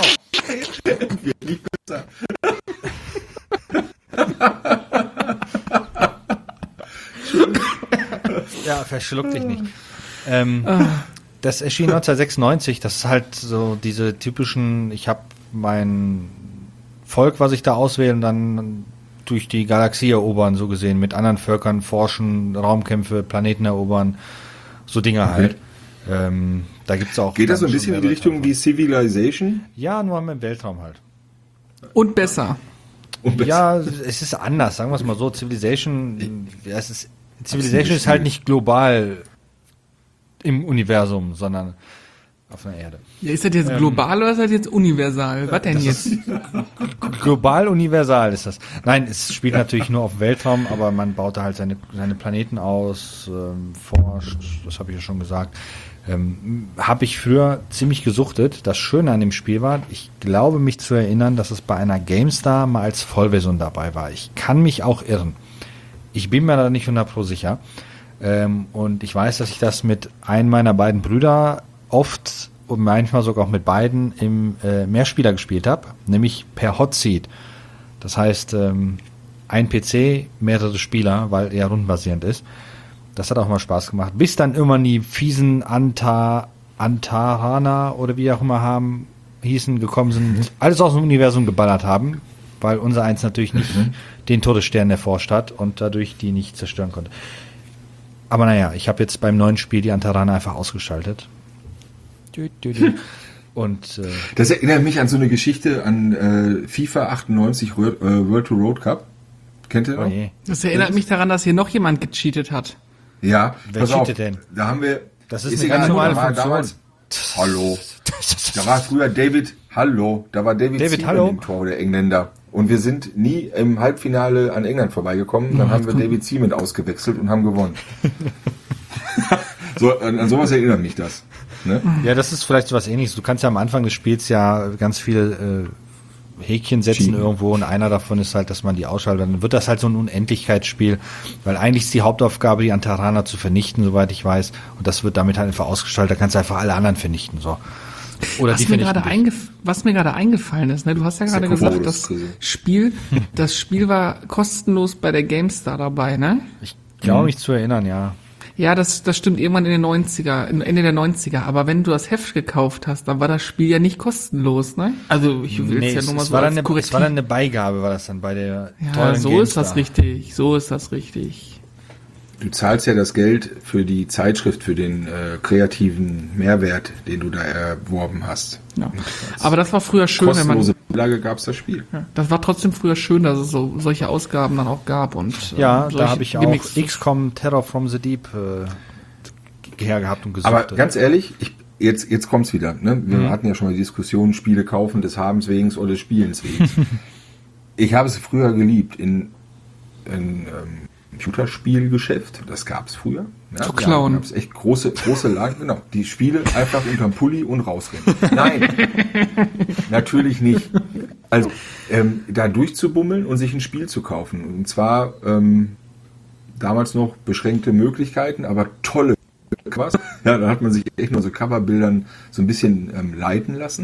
Ja, verschluck dich nicht. Ähm, das erschien neunzehnhundertsechsundneunzig, das ist halt so diese typischen, ich habe mein Volk, was ich da auswähle, und dann durch die Galaxie erobern, so gesehen, mit anderen Völkern forschen, Raumkämpfe, Planeten erobern, so Dinge halt. Ähm, da gibt's auch. Geht das so ein schon bisschen in die mehrere Richtung davon. wie Civilization? Ja, nur im Weltraum halt. Und besser. Und besser? Ja, es ist anders, sagen wir es mal so. Civilization, ja, es ist, Civilization ist halt nicht global im Universum, sondern auf einer Erde. Ja, ist das jetzt Ähm, global oder ist das jetzt universal? Was denn jetzt? Global universal ist das. Nein, es spielt natürlich nur auf dem Weltraum, aber man baut da halt seine, seine Planeten aus, ähm, forscht, das habe ich ja schon gesagt. Ähm, habe ich früher ziemlich gesuchtet. Das Schöne an dem Spiel war, ich glaube mich zu erinnern, dass es bei einer GameStar mal als Vollversion dabei war. Ich kann mich auch irren. Ich bin mir da nicht hundert Pro sicher. Ähm, und ich weiß, dass ich das mit einem meiner beiden Brüder oft und manchmal sogar auch mit beiden im äh, Mehrspieler gespielt habe, nämlich per Hotseat. Das heißt, ähm, ein P C, mehrere Spieler, weil er rundenbasierend ist. Das hat auch mal Spaß gemacht. Bis dann irgendwann die fiesen Anta, Antarana oder wie auch immer haben, hießen, gekommen sind, mhm. alles aus dem Universum geballert haben, weil unser eins natürlich nicht mhm. den Todesstern erforscht hat und dadurch die nicht zerstören konnte. Aber naja, ich habe jetzt beim neuen Spiel die Antarana einfach ausgeschaltet. Und äh, das erinnert mich an so eine Geschichte an äh, FIFA achtundneunzig World, äh, World to Road Cup. Kennt ihr noch? oh je. Das erinnert mich daran, dass hier noch jemand gecheatet hat. Ja, Wer pass auf, cheatet denn? da haben wir. Das ist eine ganz normale da war Funktion. damals, Hallo. Da war früher David, hallo, da war David, David, Seaman hallo. im Tor, der Engländer. Und wir sind nie im Halbfinale an England vorbeigekommen. Dann haben wir David Seaman ausgewechselt und haben gewonnen. So, an, an sowas erinnert mich das. Ne? Ja, das ist vielleicht so was Ähnliches. Du kannst ja am Anfang des Spiels ja ganz viele äh, Häkchen setzen Schieben. irgendwo und einer davon ist halt, dass man die ausschaltet. Dann wird das halt so ein Unendlichkeitsspiel, weil eigentlich ist die Hauptaufgabe, die Antarana zu vernichten, soweit ich weiß. Und das wird damit halt einfach ausgestaltet. Da kannst du einfach alle anderen vernichten. So. Oder Was die mir, vernichten gerade dich. eingef- was mir gerade eingefallen ist, ne? Du hast ja gerade Sehr gesagt, cool, das das Spiel, das Spiel war kostenlos bei der GameStar dabei, ne? Ich glaube mich zu erinnern, ja. Ja, das, das stimmt, irgendwann in den neunziger, Ende der neunziger. Aber wenn du das Heft gekauft hast, dann war das Spiel ja nicht kostenlos, ne? Also ich will Nee, es ja es, nur mal es, so war dann als eine, es Korrektiv. war dann eine Beigabe, war das dann bei der Ja, teuren so GameStar. ist das richtig, so ist das richtig. Du zahlst ja das Geld für die Zeitschrift, für den äh, kreativen Mehrwert, den du da erworben hast. Ja. Aber das war früher schön, wenn man, Kostenlose Beilage gab es das Spiel. ja, das war trotzdem früher schön, dass es so solche Ausgaben dann auch gab und Ja, ähm, da solche habe ich auch Gimmicks. X COM Terror from the Deep äh, hergehabt und gesucht. Aber ganz ehrlich, ich, jetzt, jetzt kommt's wieder. Ne? Wir Mhm. hatten ja schon mal die Diskussion, Spiele kaufen des Habens wegen oder des Spielens wegen. Ich habe es früher geliebt in, in ähm, Computerspielgeschäft, das gab's früher. Ja, Zu klauen. Da gab's echt große, große Lagen, genau. Die Spiele einfach unterm Pulli und rausrennen. Nein, natürlich nicht. Also, ähm, da durchzubummeln und sich ein Spiel zu kaufen. Und zwar ähm, damals noch beschränkte Möglichkeiten, aber tolle Covers. Ja, da hat man sich echt nur so Coverbildern so ein bisschen ähm, leiten lassen.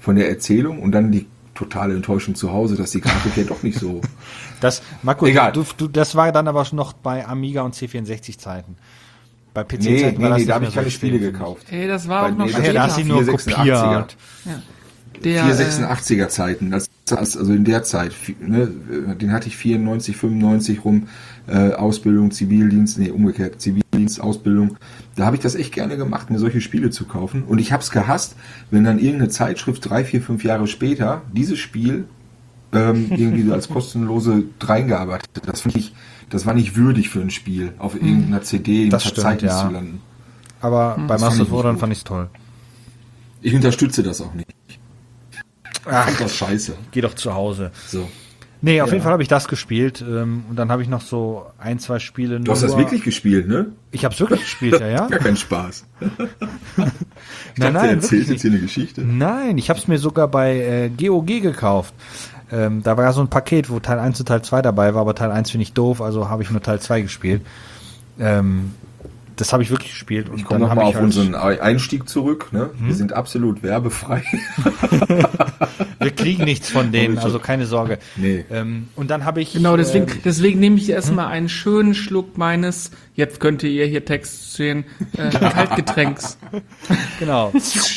von der Erzählung und dann die totale Enttäuschung zu Hause, dass die Grafik ja doch nicht so... Das, Marco, Egal. Du, du, das war dann aber noch bei Amiga und C vierundsechzig Zeiten. Bei P C Nee, Zeiten nee, war das nee, nicht da habe mehr ich so keine extrem, Spiele finde ich. gekauft. Ey, das war Weil, auch noch nee, Ach ja, da hast du später. nur vierhundertsechsundachtziger. kopiert. Ja. Der, äh, vierhundertsechsundachtziger Zeiten, das, das, also in der Zeit, ne, den hatte ich vierundneunzig, fünfundneunzig rum, äh, Ausbildung, Zivildienst, nee, umgekehrt, Zivildienst, Ausbildung. Da habe ich das echt gerne gemacht, mir solche Spiele zu kaufen. Und ich habe es gehasst, wenn dann irgendeine Zeitschrift drei, vier, fünf Jahre später dieses Spiel ähm, irgendwie so als kostenlose reingearbeitet hat. Das finde ich, das war nicht würdig für ein Spiel, auf irgendeiner C D im Das stimmt, Verzeichnis ja. zu landen. Aber bei Das fand Master ich of nicht War gut. fand ich es toll. Ich unterstütze das auch nicht. Ach, Das ist scheiße. geh doch zu Hause. So. Nee, auf Ja. jeden Fall habe ich das gespielt. Ähm, und dann habe ich noch so ein, zwei Spiele. Du hast das wirklich gespielt, ne? Ich habe es wirklich gespielt, ja, ja. Gar kein Spaß. Ich Nein, dachte, nein, er erzählt wirklich jetzt hier eine Geschichte. Nein, ich habe es mir sogar bei äh, G O G gekauft. Ähm, da war ja so ein Paket, wo Teil eins und Teil zwei dabei war, aber Teil eins finde ich doof, also habe ich nur Teil zwei gespielt. Ähm, das habe ich wirklich gespielt. Und Ich komme dann habe nochmal ich auf halt, unseren Einstieg zurück. Ne? Hm? Wir sind absolut werbefrei. wir kriegen nichts von denen, schon. also keine Sorge. Nee. Ähm, und dann habe ich... Genau, deswegen, ähm, deswegen nehme ich erstmal einen schönen Schluck meines, jetzt könnt ihr hier Text sehen, äh, Kaltgetränks. genau.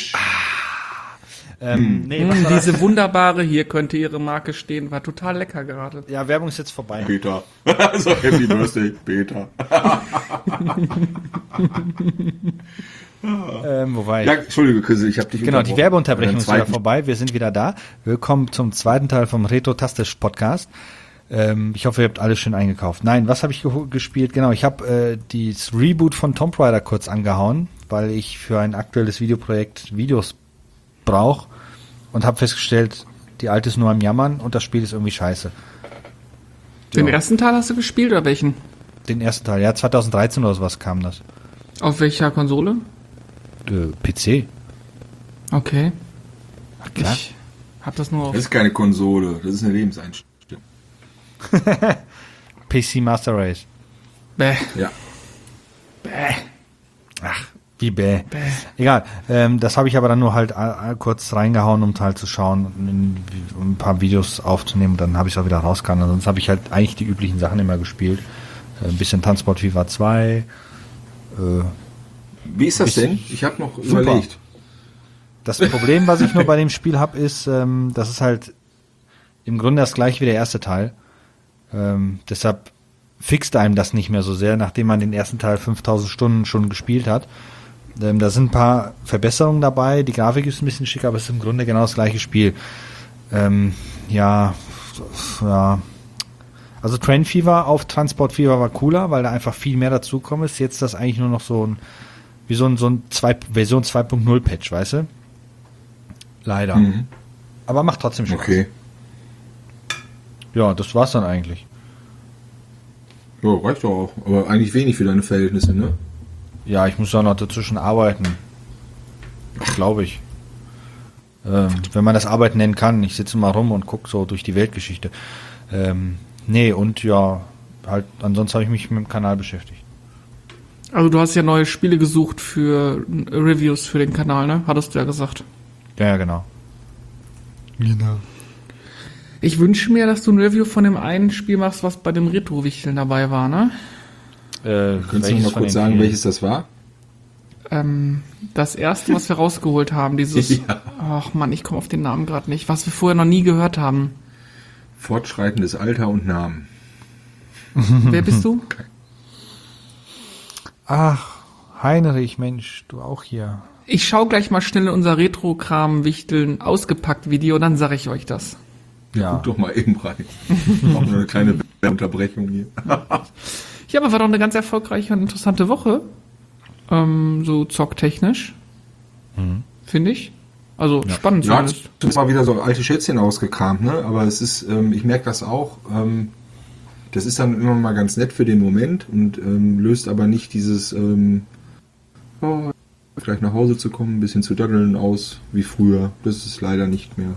ähm, nee, was Mm, war das? diese wunderbare, hier könnte ihre Marke stehen, war total lecker gerade. Ja, Werbung ist jetzt vorbei. Peter. So, Happy Birthday, Peter. Ähm, wo war ich? Ja, Entschuldige, Chris, ich habe dich Genau, die unterbrochen. Werbeunterbrechung Beim ist wieder zweiten- vorbei. Wir sind wieder da. Willkommen zum zweiten Teil vom Retro-Tastisch Podcast. Ähm, ich hoffe, ihr habt alles schön eingekauft. Nein, was habe ich ge gespielt? Genau, ich habe äh, das Reboot von Tomb Raider kurz angehauen, weil ich für ein aktuelles Videoprojekt Videos brauche und habe festgestellt, die alte ist nur am Jammern und das Spiel ist irgendwie scheiße. Den Ja. ersten Teil hast du gespielt oder welchen? Den ersten Teil, ja, zwanzig dreizehn oder sowas kam das. Auf welcher Konsole? Äh, P C. Okay. klar. Ich hab das nur auf. Das ist keine Konsole, das ist eine Lebenseinstellung. P C Master Race. Bäh. Ja. Bäh. Ach, wie bäh. Bäh. Egal, ähm, das habe ich aber dann nur halt äh, kurz reingehauen, um halt zu schauen, und um ein paar Videos aufzunehmen. Dann habe ich es auch wieder rausgehauen. Sonst habe ich halt eigentlich die üblichen Sachen immer gespielt. Äh, ein bisschen Transport FIFA zwei. Äh, Wie ist das Ist- denn? Ich habe noch Super. überlegt. das Problem, was ich nur bei dem Spiel habe, ist, ähm, das ist halt im Grunde das gleiche wie der erste Teil. Ähm, deshalb fixt einem das nicht mehr so sehr, nachdem man den ersten Teil fünftausend Stunden schon gespielt hat. Ähm, da sind ein paar Verbesserungen dabei. Die Grafik ist ein bisschen schicker, aber es ist im Grunde genau das gleiche Spiel. Ähm, ja, ja. Also Train Fever auf Transport Fever war cooler, weil da einfach viel mehr dazugekommen ist. Jetzt ist das eigentlich nur noch so ein, wie so ein, so ein zwei, Version zwei Punkt null Patch, weißt du? Leider. Mhm. Aber macht trotzdem Spaß. Okay. Ja, das war's dann eigentlich. Ja, reicht doch auch. Aber eigentlich wenig für deine Verhältnisse, ne? Ja, ich muss ja noch dazwischen arbeiten. Glaube ich. Ähm, wenn man das Arbeiten nennen kann. Ich sitze mal rum und gucke so durch die Weltgeschichte. Ähm, nee, und ja, halt, ansonsten habe ich mich mit dem Kanal beschäftigt. Also du hast ja neue Spiele gesucht für Reviews für den Kanal, ne? Hattest du ja gesagt. Ja, ja, genau. Genau. Ich wünsche mir, dass du ein Review von dem einen Spiel machst, was bei dem Retro-Wichteln dabei war, ne? Äh, Kannst du noch mal kurz sagen, welches das war? Ähm, das erste, was wir rausgeholt haben, dieses... Ja. Ach Mann, ich komme auf den Namen gerade nicht. Was wir vorher noch nie gehört haben. Fortschreitendes Alter und Namen. Wer bist du? Ach, Heinrich, Mensch, du auch hier. Ich schau gleich mal schnell in unser Retro-Kram-Wichteln ausgepackt Video, dann sage ich euch das. Ja. Guck doch mal eben rein. Auch nur eine kleine Unterbrechung hier. Ja, aber war doch eine ganz erfolgreiche und interessante Woche. Ähm, so zocktechnisch. Mhm. Finde ich. Also spannend Ja, zumindest. das war wieder so alte Schätzchen ausgekramt, ne? Aber es ist, ähm, ich merke das auch, ähm, das ist dann immer mal ganz nett für den Moment und ähm, löst aber nicht dieses, ähm, oh, vielleicht nach Hause zu kommen, ein bisschen zu daddeln aus wie früher. Das ist leider nicht mehr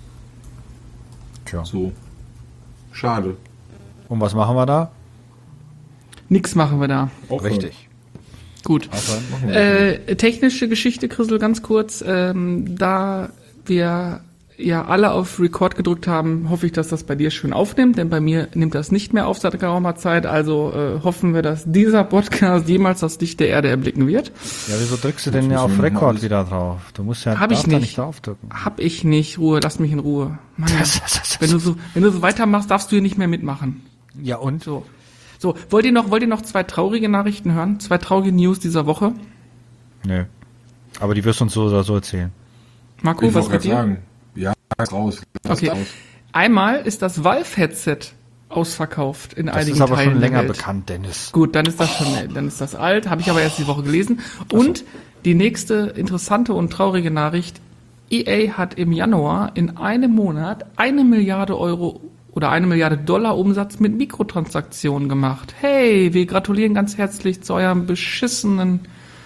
Tja. so. Schade. Und was machen wir da? Nix machen wir da. Richtig. Gut. Machen wir. Äh, technische Geschichte, Chrisel, ganz kurz. Ähm, da wir ja alle auf Record gedrückt haben, hoffe ich, dass das bei dir schön aufnimmt, denn bei mir nimmt das nicht mehr auf seit geraumer Zeit, also äh, hoffen wir, dass dieser Podcast jemals das Licht der Erde erblicken wird. Ja, wieso drückst du denn ja auf Record wieder drauf? Du musst ja Hab ich da nicht. nicht draufdrücken. Hab ich nicht, Ruhe, lass mich in Ruhe. Mann, wenn du so, wenn du so weitermachst, darfst du hier nicht mehr mitmachen. Ja, und? So. So, wollt ihr noch, wollt ihr noch zwei traurige Nachrichten hören? Zwei traurige News dieser Woche? Nö. Aber die wirst du uns so oder so erzählen. Marco, Ich was wollte mit gerade dir? sagen, ja, lass raus. Lass Okay. raus. Einmal ist das Valve-Headset ausverkauft in Das einigen ist aber Teilen schon länger der Welt. bekannt, Dennis. Gut, dann ist das schon, dann ist das alt, habe ich aber erst die Woche gelesen. Und die nächste interessante und traurige Nachricht: E A hat im Januar in einem Monat eine Milliarde Euro oder eine Milliarde Dollar Umsatz mit Mikrotransaktionen gemacht. Hey, wir gratulieren ganz herzlich zu eurem beschissenen,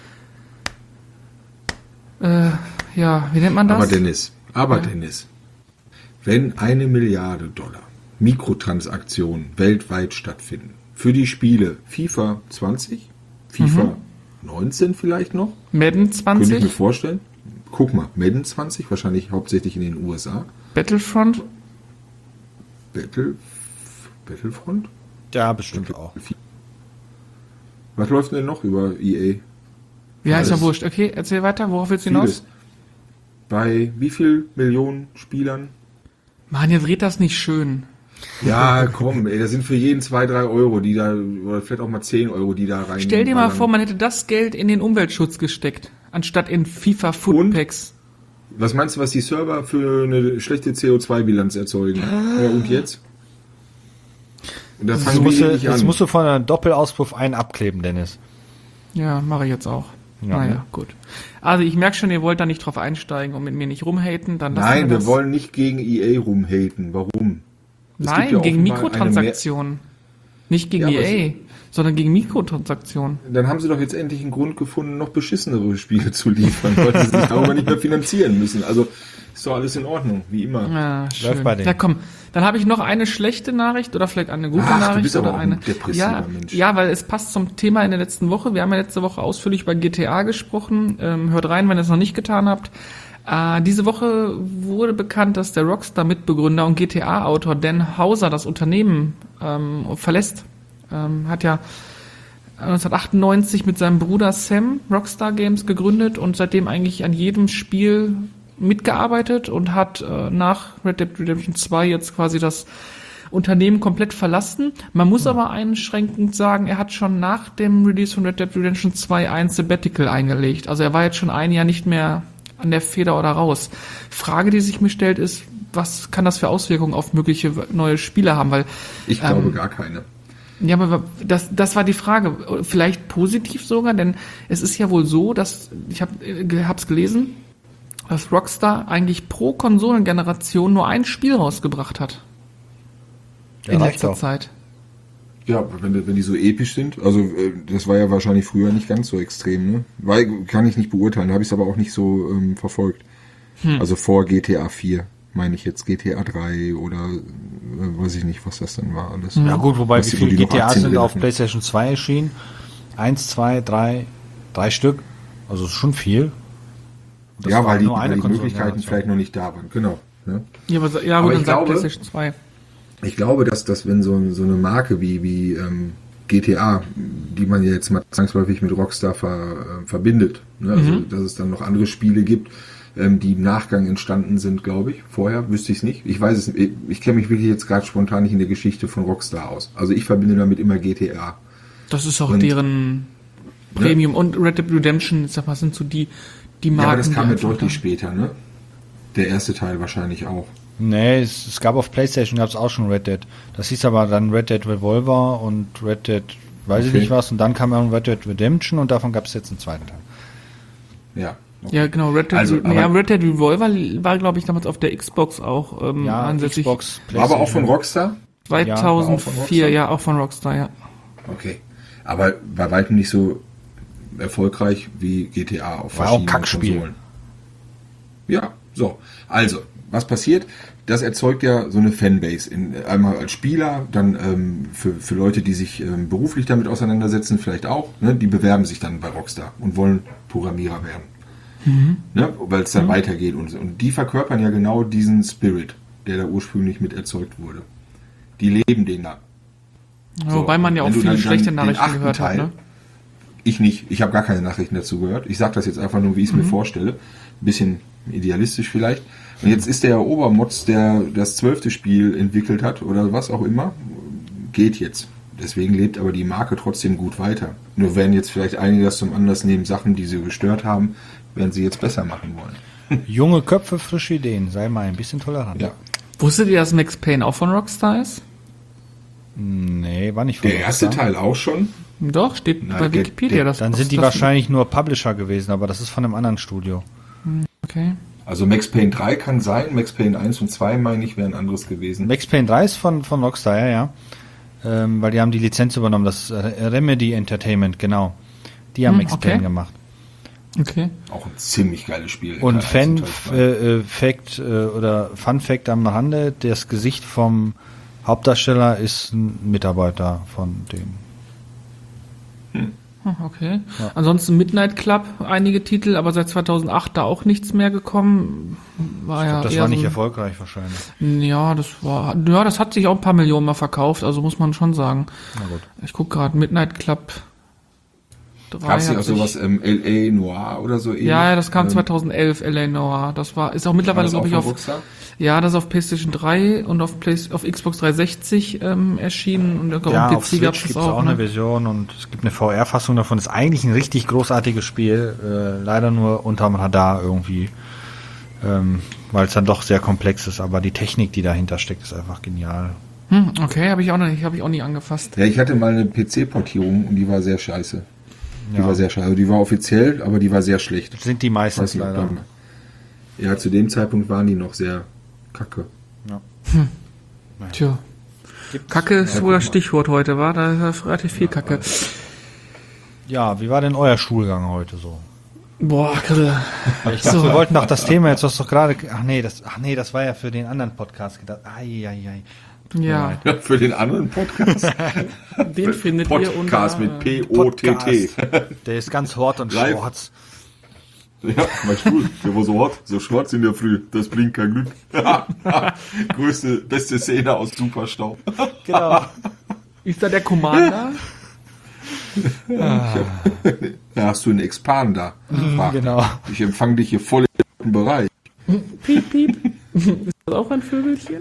äh, ja, wie nennt man das? Aber Dennis, aber Dennis, wenn eine Milliarde Dollar Mikrotransaktionen weltweit stattfinden, für die Spiele FIFA zwanzig, FIFA neunzehn vielleicht noch, Madden könnte ich mir zwanzig, vorstellen. Guck mal, Madden zwanzig, wahrscheinlich hauptsächlich in den U S A. Battlefront, Battle, Battlefront? Ja, bestimmt auch. Was läuft denn noch über E A? ja, ist ja Alles. wurscht. Okay, erzähl weiter, worauf willst du hinaus? Vieles. Bei wie viel Millionen Spielern? Mann, jetzt red das nicht schön. Ja, komm, ey, das sind für jeden zwei, drei Euro, die da, oder vielleicht auch mal zehn Euro, die da rein. Stell dir mal ballern. vor, man hätte das Geld in den Umweltschutz gesteckt, anstatt in FIFA Footpacks. Was meinst du, was die Server für eine schlechte C O zwei Bilanz erzeugen? Ja, und jetzt? Und da Das fangen musst, wir du, nicht das an. musst du von einem Doppelauspuff einen abkleben, Dennis. Ja, mache ich jetzt auch. Ja, naja, ne? gut. Also ich merke schon, ihr wollt da nicht drauf einsteigen und mit mir nicht rumhaten. Dann lassen Nein, wir das. wollen nicht gegen E A rumhaten. Warum? Es gibt Nein, ja gegen offenbar Mikrotransaktionen. Nicht gegen Ja, aber E A, sondern gegen Mikrotransaktionen. eine mehr- Dann haben sie doch jetzt endlich einen Grund gefunden, noch beschissenere Spiele zu liefern, weil sie sich darüber nicht mehr finanzieren müssen. Also ist doch alles in Ordnung, wie immer. Ja, schön. Läuft bei denen. Ja, komm. Dann habe ich noch eine schlechte Nachricht oder vielleicht eine gute Ach, du Nachricht bist aber oder auch eine. ein depressiver ja, Mensch. ja, weil es passt zum Thema in der letzten Woche. Wir haben ja letzte Woche ausführlich über G T A gesprochen. Ähm, hört rein, wenn ihr es noch nicht getan habt. Äh, diese Woche wurde bekannt, dass der Rockstar-Mitbegründer und G T A-Autor Dan Houser das Unternehmen ähm, verlässt. Ähm, hat ja neunzehnhundertachtundneunzig mit seinem Bruder Sam Rockstar Games gegründet und seitdem eigentlich an jedem Spiel mitgearbeitet und hat äh, nach Red Dead Redemption zwei jetzt quasi das Unternehmen komplett verlassen. Man muss aber einschränkend sagen, er hat schon nach dem Release von Red Dead Redemption zwei ein Sabbatical eingelegt. Also er war jetzt schon ein Jahr nicht mehr an der Feder oder raus. Frage, die sich mir stellt, ist, was kann das für Auswirkungen auf mögliche neue Spiele haben? Weil Ich glaube ähm, gar keine. ja, aber das, das war die Frage. Vielleicht positiv sogar, denn es ist ja wohl so, dass, ich habe hab's gelesen, dass Rockstar eigentlich pro Konsolengeneration nur ein Spiel rausgebracht hat. Ja, in reicht letzter auch. Zeit. Ja, wenn, die- wenn die so episch sind, also äh, das war ja wahrscheinlich früher nicht ganz so extrem, ne? Weil, kann ich nicht beurteilen, habe ich es aber auch nicht so ähm, verfolgt. Also vor G T A vier, meine ich jetzt G T A drei oder äh, weiß ich nicht, was das dann war alles. Ja gut, wobei Was wie die- wo viele die noch G T As Aktien sind drin auf hatten. PlayStation zwei erschienen? Eins, zwei, drei, drei Stück. Also schon viel. Das Ja, war weil die, nur eine weil die Konsolengeneration. Möglichkeiten vielleicht noch nicht da waren, genau. Ne? Ja, aber, ja Aber gut, ich dann sagt glaube- PlayStation zwei. Ich glaube, dass, dass wenn so, so eine Marke wie, wie ähm, G T A, die man ja jetzt mal zwangsläufig mit Rockstar ver, äh, verbindet, ne? Also dass es dann noch andere Spiele gibt, ähm, die im Nachgang entstanden sind, glaube ich. Vorher wüsste ich es nicht. Ich weiß es nicht. Ich, ich kenne mich wirklich jetzt gerade spontan nicht in der Geschichte von Rockstar aus. Also ich verbinde damit immer G T A. Das ist auch Und- deren Premium und Red Dead Redemption, ich sag mal, sind so die, die Marken. Ja, aber das kam die ja einfach deutlich da- später, ne? Der erste Teil wahrscheinlich auch. Nee, es, es gab auf PlayStation gab es auch schon Red Dead. Das hieß aber dann Red Dead Revolver und Red Dead, weiß ich Okay. nicht was, und dann kam dann Red Dead Redemption und davon gab es jetzt einen zweiten Teil. Ja. Ja, genau, Red Dead, Also, nee, ja, aber- Red Dead Revolver war, glaube ich, damals auf der Xbox auch ähm, Ja, ansässig. Xbox, War aber auch von PlayStation. Rockstar? zweitausendvier, ja, auch von Rockstar, ja. Okay. Aber bei weitem nicht so erfolgreich wie G T A auf War auch ein verschiedenen Kackspiel. Konsolen. Ja, so. Also, was passiert? Das erzeugt ja so eine Fanbase. In, einmal als Spieler, dann ähm, für, für Leute, die sich ähm, beruflich damit auseinandersetzen, vielleicht auch. Ne? Die bewerben sich dann bei Rockstar und wollen Programmierer werden. Mhm. Ne? Weil es dann mhm. weitergeht. Und, und die verkörpern ja genau diesen Spirit, der da ursprünglich mit erzeugt wurde. Die leben den da. So, wobei man ja auch viele schlechte Nachrichten gehört hat. Ne? Ich nicht. Ich habe gar keine Nachrichten dazu gehört. Ich sage das jetzt einfach nur, wie ich es mhm. mir vorstelle. Ein bisschen idealistisch vielleicht. Und jetzt ist der Obermotz, der das zwölfte Spiel entwickelt hat oder was auch immer, geht jetzt. Deswegen lebt aber die Marke trotzdem gut weiter. Nur werden jetzt vielleicht einige das zum Anlass nehmen, Sachen, die sie gestört haben, werden sie jetzt besser machen wollen. Junge Köpfe, frische Ideen. Sei mal ein bisschen tolerant. Ja. Wusstet ihr, dass Max Payne auch von Rockstar ist? Nee, war nicht von Der erste Rockstar. Teil auch schon? Doch, steht Nein, bei der, Wikipedia. der, das dann sind die das wahrscheinlich nur Publisher gewesen, aber das ist von einem anderen Studio. Okay. Also Max Payne drei kann sein, Max Payne eins und zwei, meine ich, wären anderes gewesen. Max Payne drei ist von, von Rockstar, ja, ja. Ähm, weil die haben die Lizenz übernommen, das Remedy Entertainment, genau. Die haben hm, Max okay. Payne gemacht. Okay. Auch ein ziemlich geiles Spiel. Und Fan äh, Fact äh, oder Fun Fact am Rande, das Gesicht vom Hauptdarsteller ist ein Mitarbeiter von dem. Hm. Okay. Ja. Ansonsten Midnight Club, einige Titel, aber seit zweitausendacht da auch nichts mehr gekommen. War ich ja glaub, das eher war nicht so, erfolgreich wahrscheinlich. Ja, das war, ja, das hat sich auch ein paar Millionen mal verkauft, also muss man schon sagen. Na gut. Ich guck gerade Midnight Club. Gab es nicht auch sowas ähm, L A Noir oder so ähnlich? Ja, das kam ähm, zweitausendelf, L A Noir. Das war, ist auch mittlerweile, glaube ich, auf, Rockstar? Ja, das ist auf PlayStation drei und auf, Play, auf Xbox dreihundertsechzig ähm, erschienen und auch ja, am P C auf Switch gibt es auch, auch ne? eine Version und es gibt eine V R-Fassung davon. Das ist eigentlich ein richtig großartiges Spiel, äh, leider nur unterm Radar irgendwie, ähm, weil es dann doch sehr komplex ist, aber die Technik, die dahinter steckt, ist einfach genial. Hm, okay, habe ich auch noch nicht, habe ich auch nie angefasst. Ja, ich hatte mal eine P C-Portierung und die war sehr scheiße. Die ja. war sehr scheiße. Also die war offiziell, aber die war sehr schlecht. Das sind die meistens leider. Ja, zu dem Zeitpunkt waren die noch sehr kacke. Ja. Hm. Tja. Gibt's? Kacke ist ja, wohl das Stichwort heute, war? Da ist relativ viel Kacke. Ja, wie war denn euer Schulgang heute so? Boah, Grille. Ich dachte, so. Wir wollten doch das Thema jetzt, was doch gerade, ach nee, das, ach nee, das war ja für den anderen Podcast gedacht. Ai, ai, ai. Ja. ja. Für den anderen Podcast? Den findet Podcast ihr unter... Podcast mit P O T T. Der ist ganz hot und Live. schwarz. Ja, mein Stuhl, der war so hot, so schwarz in der Früh, das bringt kein Glück. Größte, beste Szene aus Superstau. Genau. Ist da der Commander? ah. Da hast du einen Expander. Genau. Ich empfange dich hier voll im Bereich. Piep, piep. Ist das auch ein Vögelchen?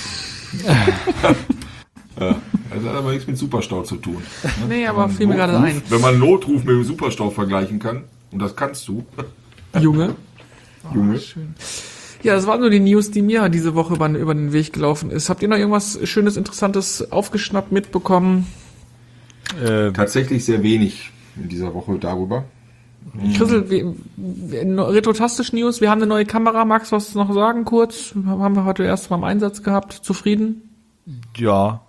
Ja, das hat aber nichts mit Superstau zu tun. Ne? Nee, aber fiel mir gerade ein. Wenn man einen Notruf mit dem Superstau vergleichen kann, und das kannst du. Junge. Junge. Oh, schön. Ja, das waren nur die News, die mir diese Woche über, über den Weg gelaufen ist. Habt ihr noch irgendwas Schönes, Interessantes aufgeschnappt, mitbekommen? Äh, Tatsächlich sehr wenig in dieser Woche darüber. Chrisel, wir, wir, Retrotastisch News, wir haben eine neue Kamera. Magst du was noch sagen kurz? Haben wir heute erst mal im Einsatz gehabt. Zufrieden? Ja.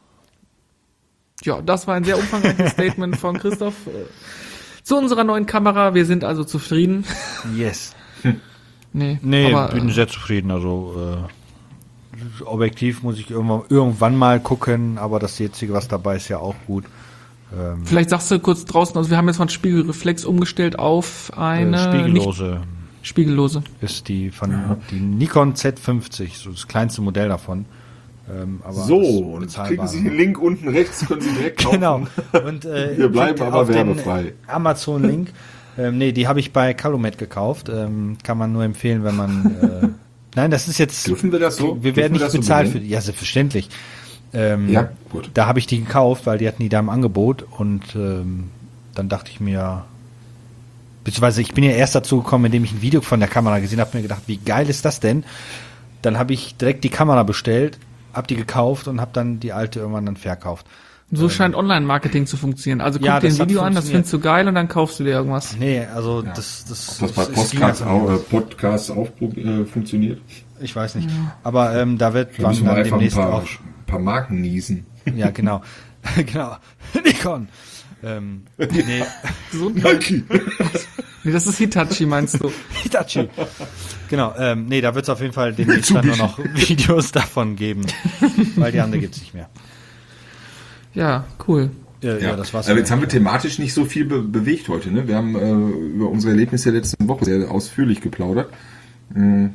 Ja, das war ein sehr umfangreiches Statement von Christoph zu unserer neuen Kamera. Wir sind also zufrieden. Yes. Nee, nee aber, bin äh, sehr zufrieden. Also äh, objektiv muss ich irgendwann, irgendwann mal gucken, aber das jetzige, was dabei ist, ja auch gut. Ähm, Vielleicht sagst du kurz draußen, also wir haben jetzt von Spiegelreflex umgestellt auf eine... Äh, spiegellose. Spiegellose. Ist die von ja. die Nikon Z fünfzig, so das kleinste Modell davon. Ähm, aber so, und kriegen Sie den Link unten rechts, können Sie direkt kaufen. Genau. Und, äh, wir bleiben aber werbefrei. Amazon-Link. ähm, nee, die habe ich bei Calumet gekauft. Ähm, kann man nur empfehlen, wenn man... Äh, nein, das ist jetzt... Dürfen wir das so? Wir werden nicht bezahlt so für die. Ja, selbstverständlich. Ähm, ja, gut. Da habe ich die gekauft, weil die hatten die da im Angebot. Und ähm, dann dachte ich mir... Beziehungsweise ich bin ja erst dazu gekommen, indem ich ein Video von der Kamera gesehen habe, mir gedacht, wie geil ist das denn? Dann habe ich direkt die Kamera bestellt, hab die gekauft und habe dann die alte irgendwann dann verkauft. So ähm, scheint Online-Marketing zu funktionieren. Also guck ja, dir ein Video an, das findest du geil und dann kaufst du dir irgendwas. Nee, also ja. das... das Ob das bei Podcasts auch, äh, Podcasts auch äh, funktioniert? Ich weiß nicht. Ja. Aber ähm, da wird da müssen wir einfach demnächst ein paar, auch... ein paar Marken niesen. Ja, genau. genau. Nikon. Ähm, nee. So Nike. Nee, das ist Hitachi, meinst du? Hitachi. Genau, ähm, nee, da wird es auf jeden Fall demnächst dann nur noch Videos davon geben, weil die andere gibt's nicht mehr. Ja, cool. Ja, Ja, das war's. Aber jetzt haben wir thematisch nicht so viel be- bewegt heute. Ne? Wir haben äh, über unsere Erlebnisse der letzten Woche sehr ausführlich geplaudert. Mhm.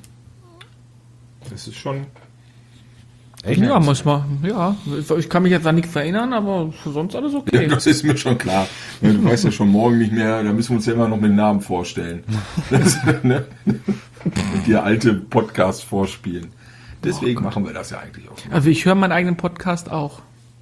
Das ist schon... Echt? Ja, muss man. Ja, ich kann mich jetzt an nichts erinnern, aber sonst alles okay. Ja, das ist mir schon klar. Du weißt ja schon morgen nicht mehr, da müssen wir uns ja immer noch mit Namen vorstellen. Das, ne? Und dir alte Podcasts vorspielen. Deswegen oh machen wir das ja eigentlich auch. Also ich höre meinen eigenen Podcast auch.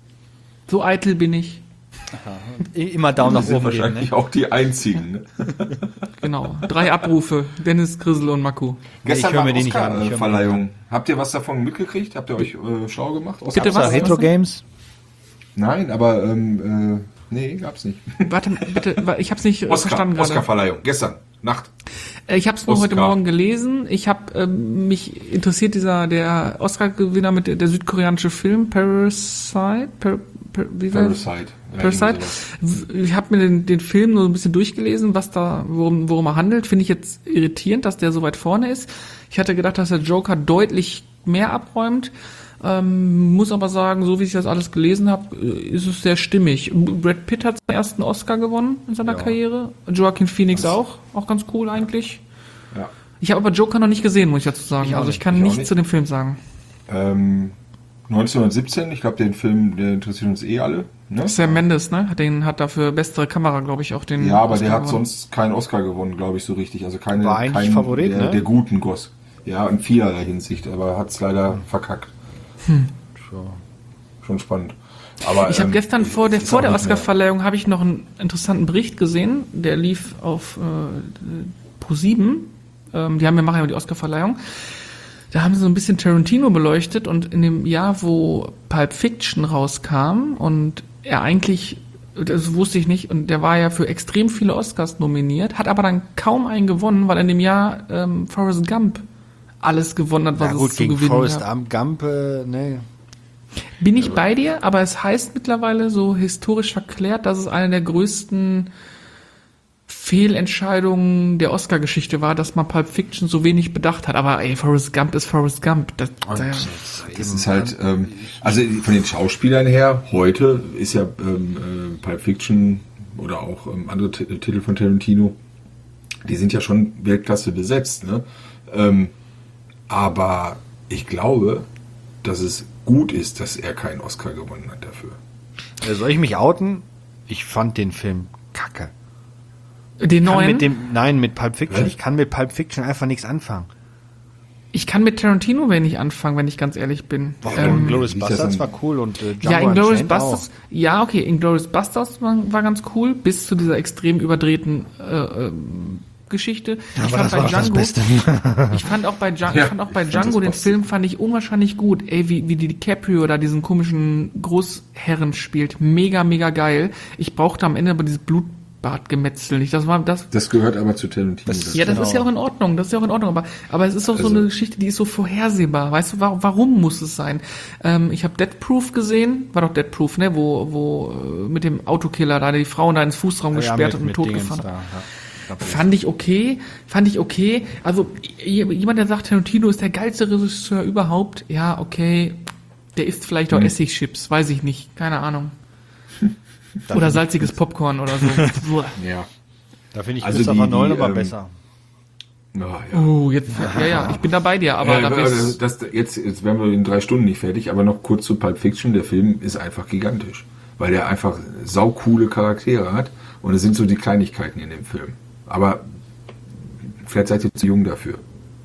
So eitel bin ich. Aha. Immer Daumen nach oben. Wahrscheinlich geben, ne? Auch die einzigen. Ne? Genau. Drei Abrufe. Dennis, Grissel und Maku. Gestern war die Oscar-Verleihung. Habt ihr was davon mitgekriegt? Habt ihr euch äh, schlau gemacht? Bitte was? Retro Games? Nein, aber ähm, äh, nee, gab's nicht. Warte, bitte, ich hab's nicht Oscar, verstanden gerade. Oscar-Verleihung. Gestern Nacht. Ich habe es nur heute Morgen gelesen. Ich habe ähm, mich interessiert dieser der Oscar-Gewinner mit der, der südkoreanische Film Parasite. Per, per, wie Parasite. Parasite. Ich habe mir den, den Film nur ein bisschen durchgelesen, was da worum, worum er handelt. Finde ich jetzt irritierend, dass der so weit vorne ist. Ich hatte gedacht, dass der Joker deutlich mehr abräumt. Ähm, muss aber sagen, so wie ich das alles gelesen habe, ist es sehr stimmig. Brad Pitt hat seinen ersten Oscar gewonnen in seiner ja. Karriere. Joaquin Phoenix das auch. Auch ganz cool eigentlich. Ja. Ich habe aber Joker noch nicht gesehen, muss ich dazu sagen. Ich also ich kann ich nichts nicht. zu dem Film sagen. Ähm, neunzehnhundertsiebzehn, ich glaube, den Film, der interessiert uns eh alle. Ne? Sam Mendes, ne? Den hat dafür bessere Kamera, glaube ich, auch den Ja, aber Oscar der hat gewonnen. sonst keinen Oscar gewonnen, glaube ich, so richtig. Also keine, War eigentlich kein, Favorit, der, ne? der guten Goss. Ja, in vielerlei Hinsicht, aber hat es leider verkackt. Hm. Schon, schon spannend. Aber, ich habe ähm, gestern vor der, vor der Oscar-Verleihung habe ich noch einen interessanten Bericht gesehen, der lief auf äh, Pro sieben. Ähm, die haben ja machen ja die Oscar-Verleihung. Da haben sie so ein bisschen Tarantino beleuchtet und in dem Jahr, wo Pulp Fiction rauskam und er eigentlich, das wusste ich nicht, und der war ja für extrem viele Oscars nominiert, hat aber dann kaum einen gewonnen, weil in dem Jahr ähm, Forrest Gump alles gewonnen hat, was ja, gut, es zu gegen gewinnen Forrest gab. Gump, äh, nee. Bin ich bei dir, aber es heißt mittlerweile so historisch verklärt, dass es eine der größten Fehlentscheidungen der Oscar-Geschichte war, dass man Pulp Fiction so wenig bedacht hat. Aber ey, Forrest Gump ist Forrest Gump. Das, das, das ist halt, ähm, also von den Schauspielern her, heute ist ja ähm, äh, Pulp Fiction oder auch ähm, andere T- Titel von Tarantino, die sind ja schon Weltklasse besetzt, ne? Ähm, aber ich glaube, dass es gut ist, dass er keinen Oscar gewonnen hat dafür. Soll ich mich outen? Ich fand den Film kacke. Den neuen? Mit dem, nein, mit Pulp Fiction. Ich kann mit Pulp Fiction einfach nichts anfangen. Ich kann mit Tarantino wenig anfangen, wenn ich ganz ehrlich bin. Warum? Ähm, Inglourious Basterds war cool und äh, Django ja, Inglourious Unchained Basterds, auch. ja, okay, Inglourious Basterds war, war ganz cool, bis zu dieser extrem überdrehten äh, äh, Geschichte. Ja, ich aber fand das bei war Django, das Beste. ich fand auch bei Django, Ja, ich fand auch bei ich fand Django das den Beste. Film fand ich unwahrscheinlich gut. Ey, wie wie die DiCaprio da diesen komischen Großherren spielt, mega mega geil. Ich brauchte am Ende aber dieses Blutbadgemetzel nicht. Das war das. Das gehört aber zu Tarantino. Das- Ja, das Genau. ist ja auch in Ordnung, das ist ja auch in Ordnung, aber, aber es ist doch so Also- eine Geschichte, die ist so vorhersehbar, weißt du, warum, warum muss es sein? Ähm, ich habe Death Proof gesehen, war doch Death Proof, ne, wo, wo äh, mit dem Autokiller da die Frauen da ins Fußraum gesperrt und tot gefahren hat. Fand ich okay, fand ich okay, also j- jemand, der sagt, Tarantino ist der geilste Regisseur überhaupt, ja, okay, der isst vielleicht auch Hm. Essigchips, weiß ich nicht, keine Ahnung. Oder salziges Popcorn oder so. Ja. Da finde ich Also Christopher die- Nolan die, aber ähm, besser. Ja, ja. Oh, jetzt, ja, ja, ich bin da bei dir, aber Ja, dafür das, ist, das, jetzt, jetzt wären wir in drei Stunden nicht fertig, aber noch kurz zu Pulp Fiction. Der Film ist einfach gigantisch, weil der einfach saucoole Charaktere hat und es sind so die Kleinigkeiten in dem Film. Aber vielleicht seid ihr zu jung dafür.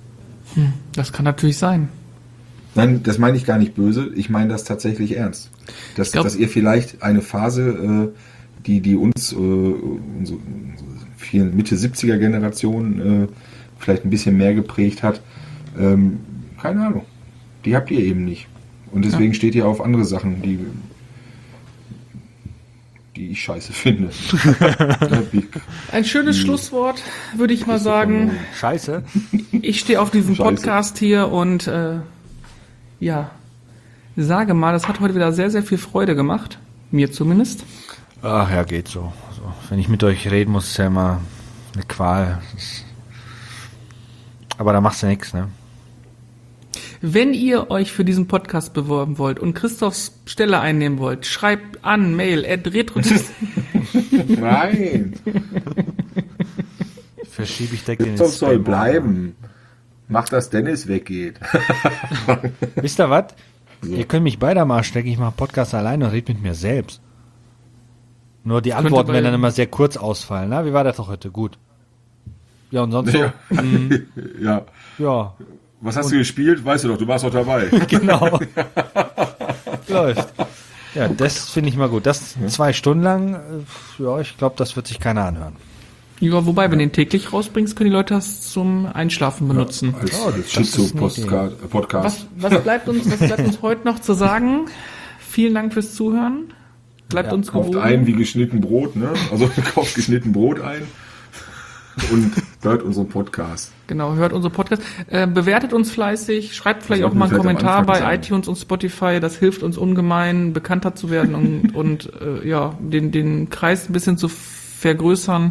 das kann natürlich sein. Nein, das meine ich gar nicht böse. Ich meine das tatsächlich ernst. Dass, glaub- dass ihr vielleicht eine Phase, äh, die, die uns, äh, unsere, vielen Mitte siebziger Generation äh, vielleicht ein bisschen mehr geprägt hat, ähm, keine Ahnung. Die habt ihr eben nicht. Und deswegen Ja. steht ihr auf andere Sachen, die, die ich scheiße finde. Ja, wie- Ein schönes Hm. Schlusswort, würde ich mal sagen. Scheiße. Ich stehe auf diesem Scheiße. Podcast hier und äh, ja, sage mal, das hat heute wieder sehr, sehr viel Freude gemacht. Mir zumindest. Ach ja, geht so. so. Wenn ich mit euch reden muss, ist ja immer eine Qual. Das ist- Aber da machst du nichts, ne? Wenn ihr euch für diesen Podcast bewerben wollt und Christophs Stelle einnehmen wollt, schreibt an, Mail, at retro. Nein. Verschiebe ich direkt in den Christoph soll Spam. bleiben. Mach, dass Dennis weggeht. Wisst ihr was? Ihr könnt mich beide am Arsch stecken, ich mache Podcast alleine und rede mit mir selbst. Nur die Antworten bei- werden dann immer sehr kurz ausfallen. Na, wie war das doch heute? Gut. Ja, und sonst so? Ja. Hm, Ja. ja, Was hast du gespielt? Weißt du doch, du warst doch dabei. genau. Läuft. Ja, das finde ich mal gut. Das zwei Stunden lang, äh, ja, ich glaube, das wird sich keiner anhören. Ja, wobei, wenn du den täglich rausbringst, können die Leute das zum Einschlafen benutzen. Als Oh, das- das ist eine Schizo-Podcast. Was, was bleibt uns, was bleibt uns heute noch zu sagen? Vielen Dank fürs Zuhören. Bleibt Ja, uns Kauft gewogen. ein wie geschnitten Brot, ne? Also kauft geschnitten Brot ein und hört unseren Podcast. Genau, hört unsere Podcast. Äh, bewertet uns fleißig, schreibt vielleicht Das auch mal einen sollten wir vielleicht am Kommentar Anfang bei sagen. iTunes und Spotify. Das hilft uns ungemein, bekannter zu werden und, und äh, ja, den, den Kreis ein bisschen zu vergrößern.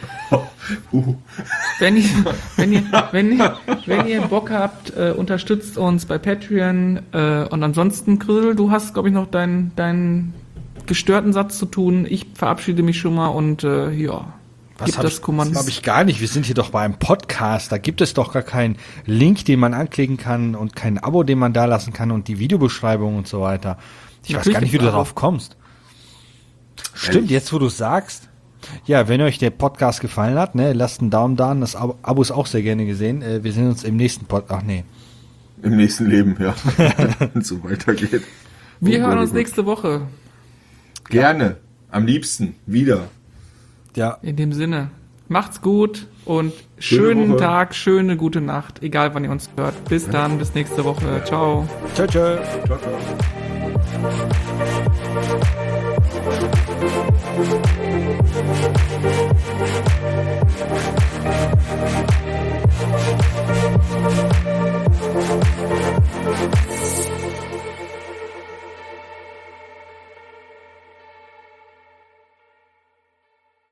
Uh. Wenn ihr, wenn ihr, wenn ihr, wenn ihr Bock habt, äh, unterstützt uns bei Patreon. Äh, und ansonsten, Grill, du hast, glaube ich, noch deinen, deinen gestörten Satz zu tun. Ich verabschiede mich schon mal und äh, ja, gib hab das ich, Kommando. habe ich gar nicht. Wir sind hier doch bei einem Podcast. Da gibt es doch gar keinen Link, den man anklicken kann und kein Abo, den man da lassen kann und die Videobeschreibung und so weiter. Ich weiß Natürlich gar nicht, wie du gibt's darauf kommst. Stimmt, jetzt wo du es sagst. Ja, wenn euch der Podcast gefallen hat, ne, lasst einen Daumen da. Das Abo, Abo ist auch sehr gerne gesehen. Äh, wir sehen uns im nächsten Podcast. Ach nee. Im nächsten Leben, ja. Wenn es so weitergeht. Wir Oh hören Gott, uns oh Gott. nächste Woche. Gerne. Am liebsten. Wieder. Ja, In dem Sinne, macht's gut und Schöne schönen Woche. Tag, schöne gute Nacht, egal wann ihr uns hört. Bis dann, bis nächste Woche. Ciao. tschö, tschö. Ciao, ciao.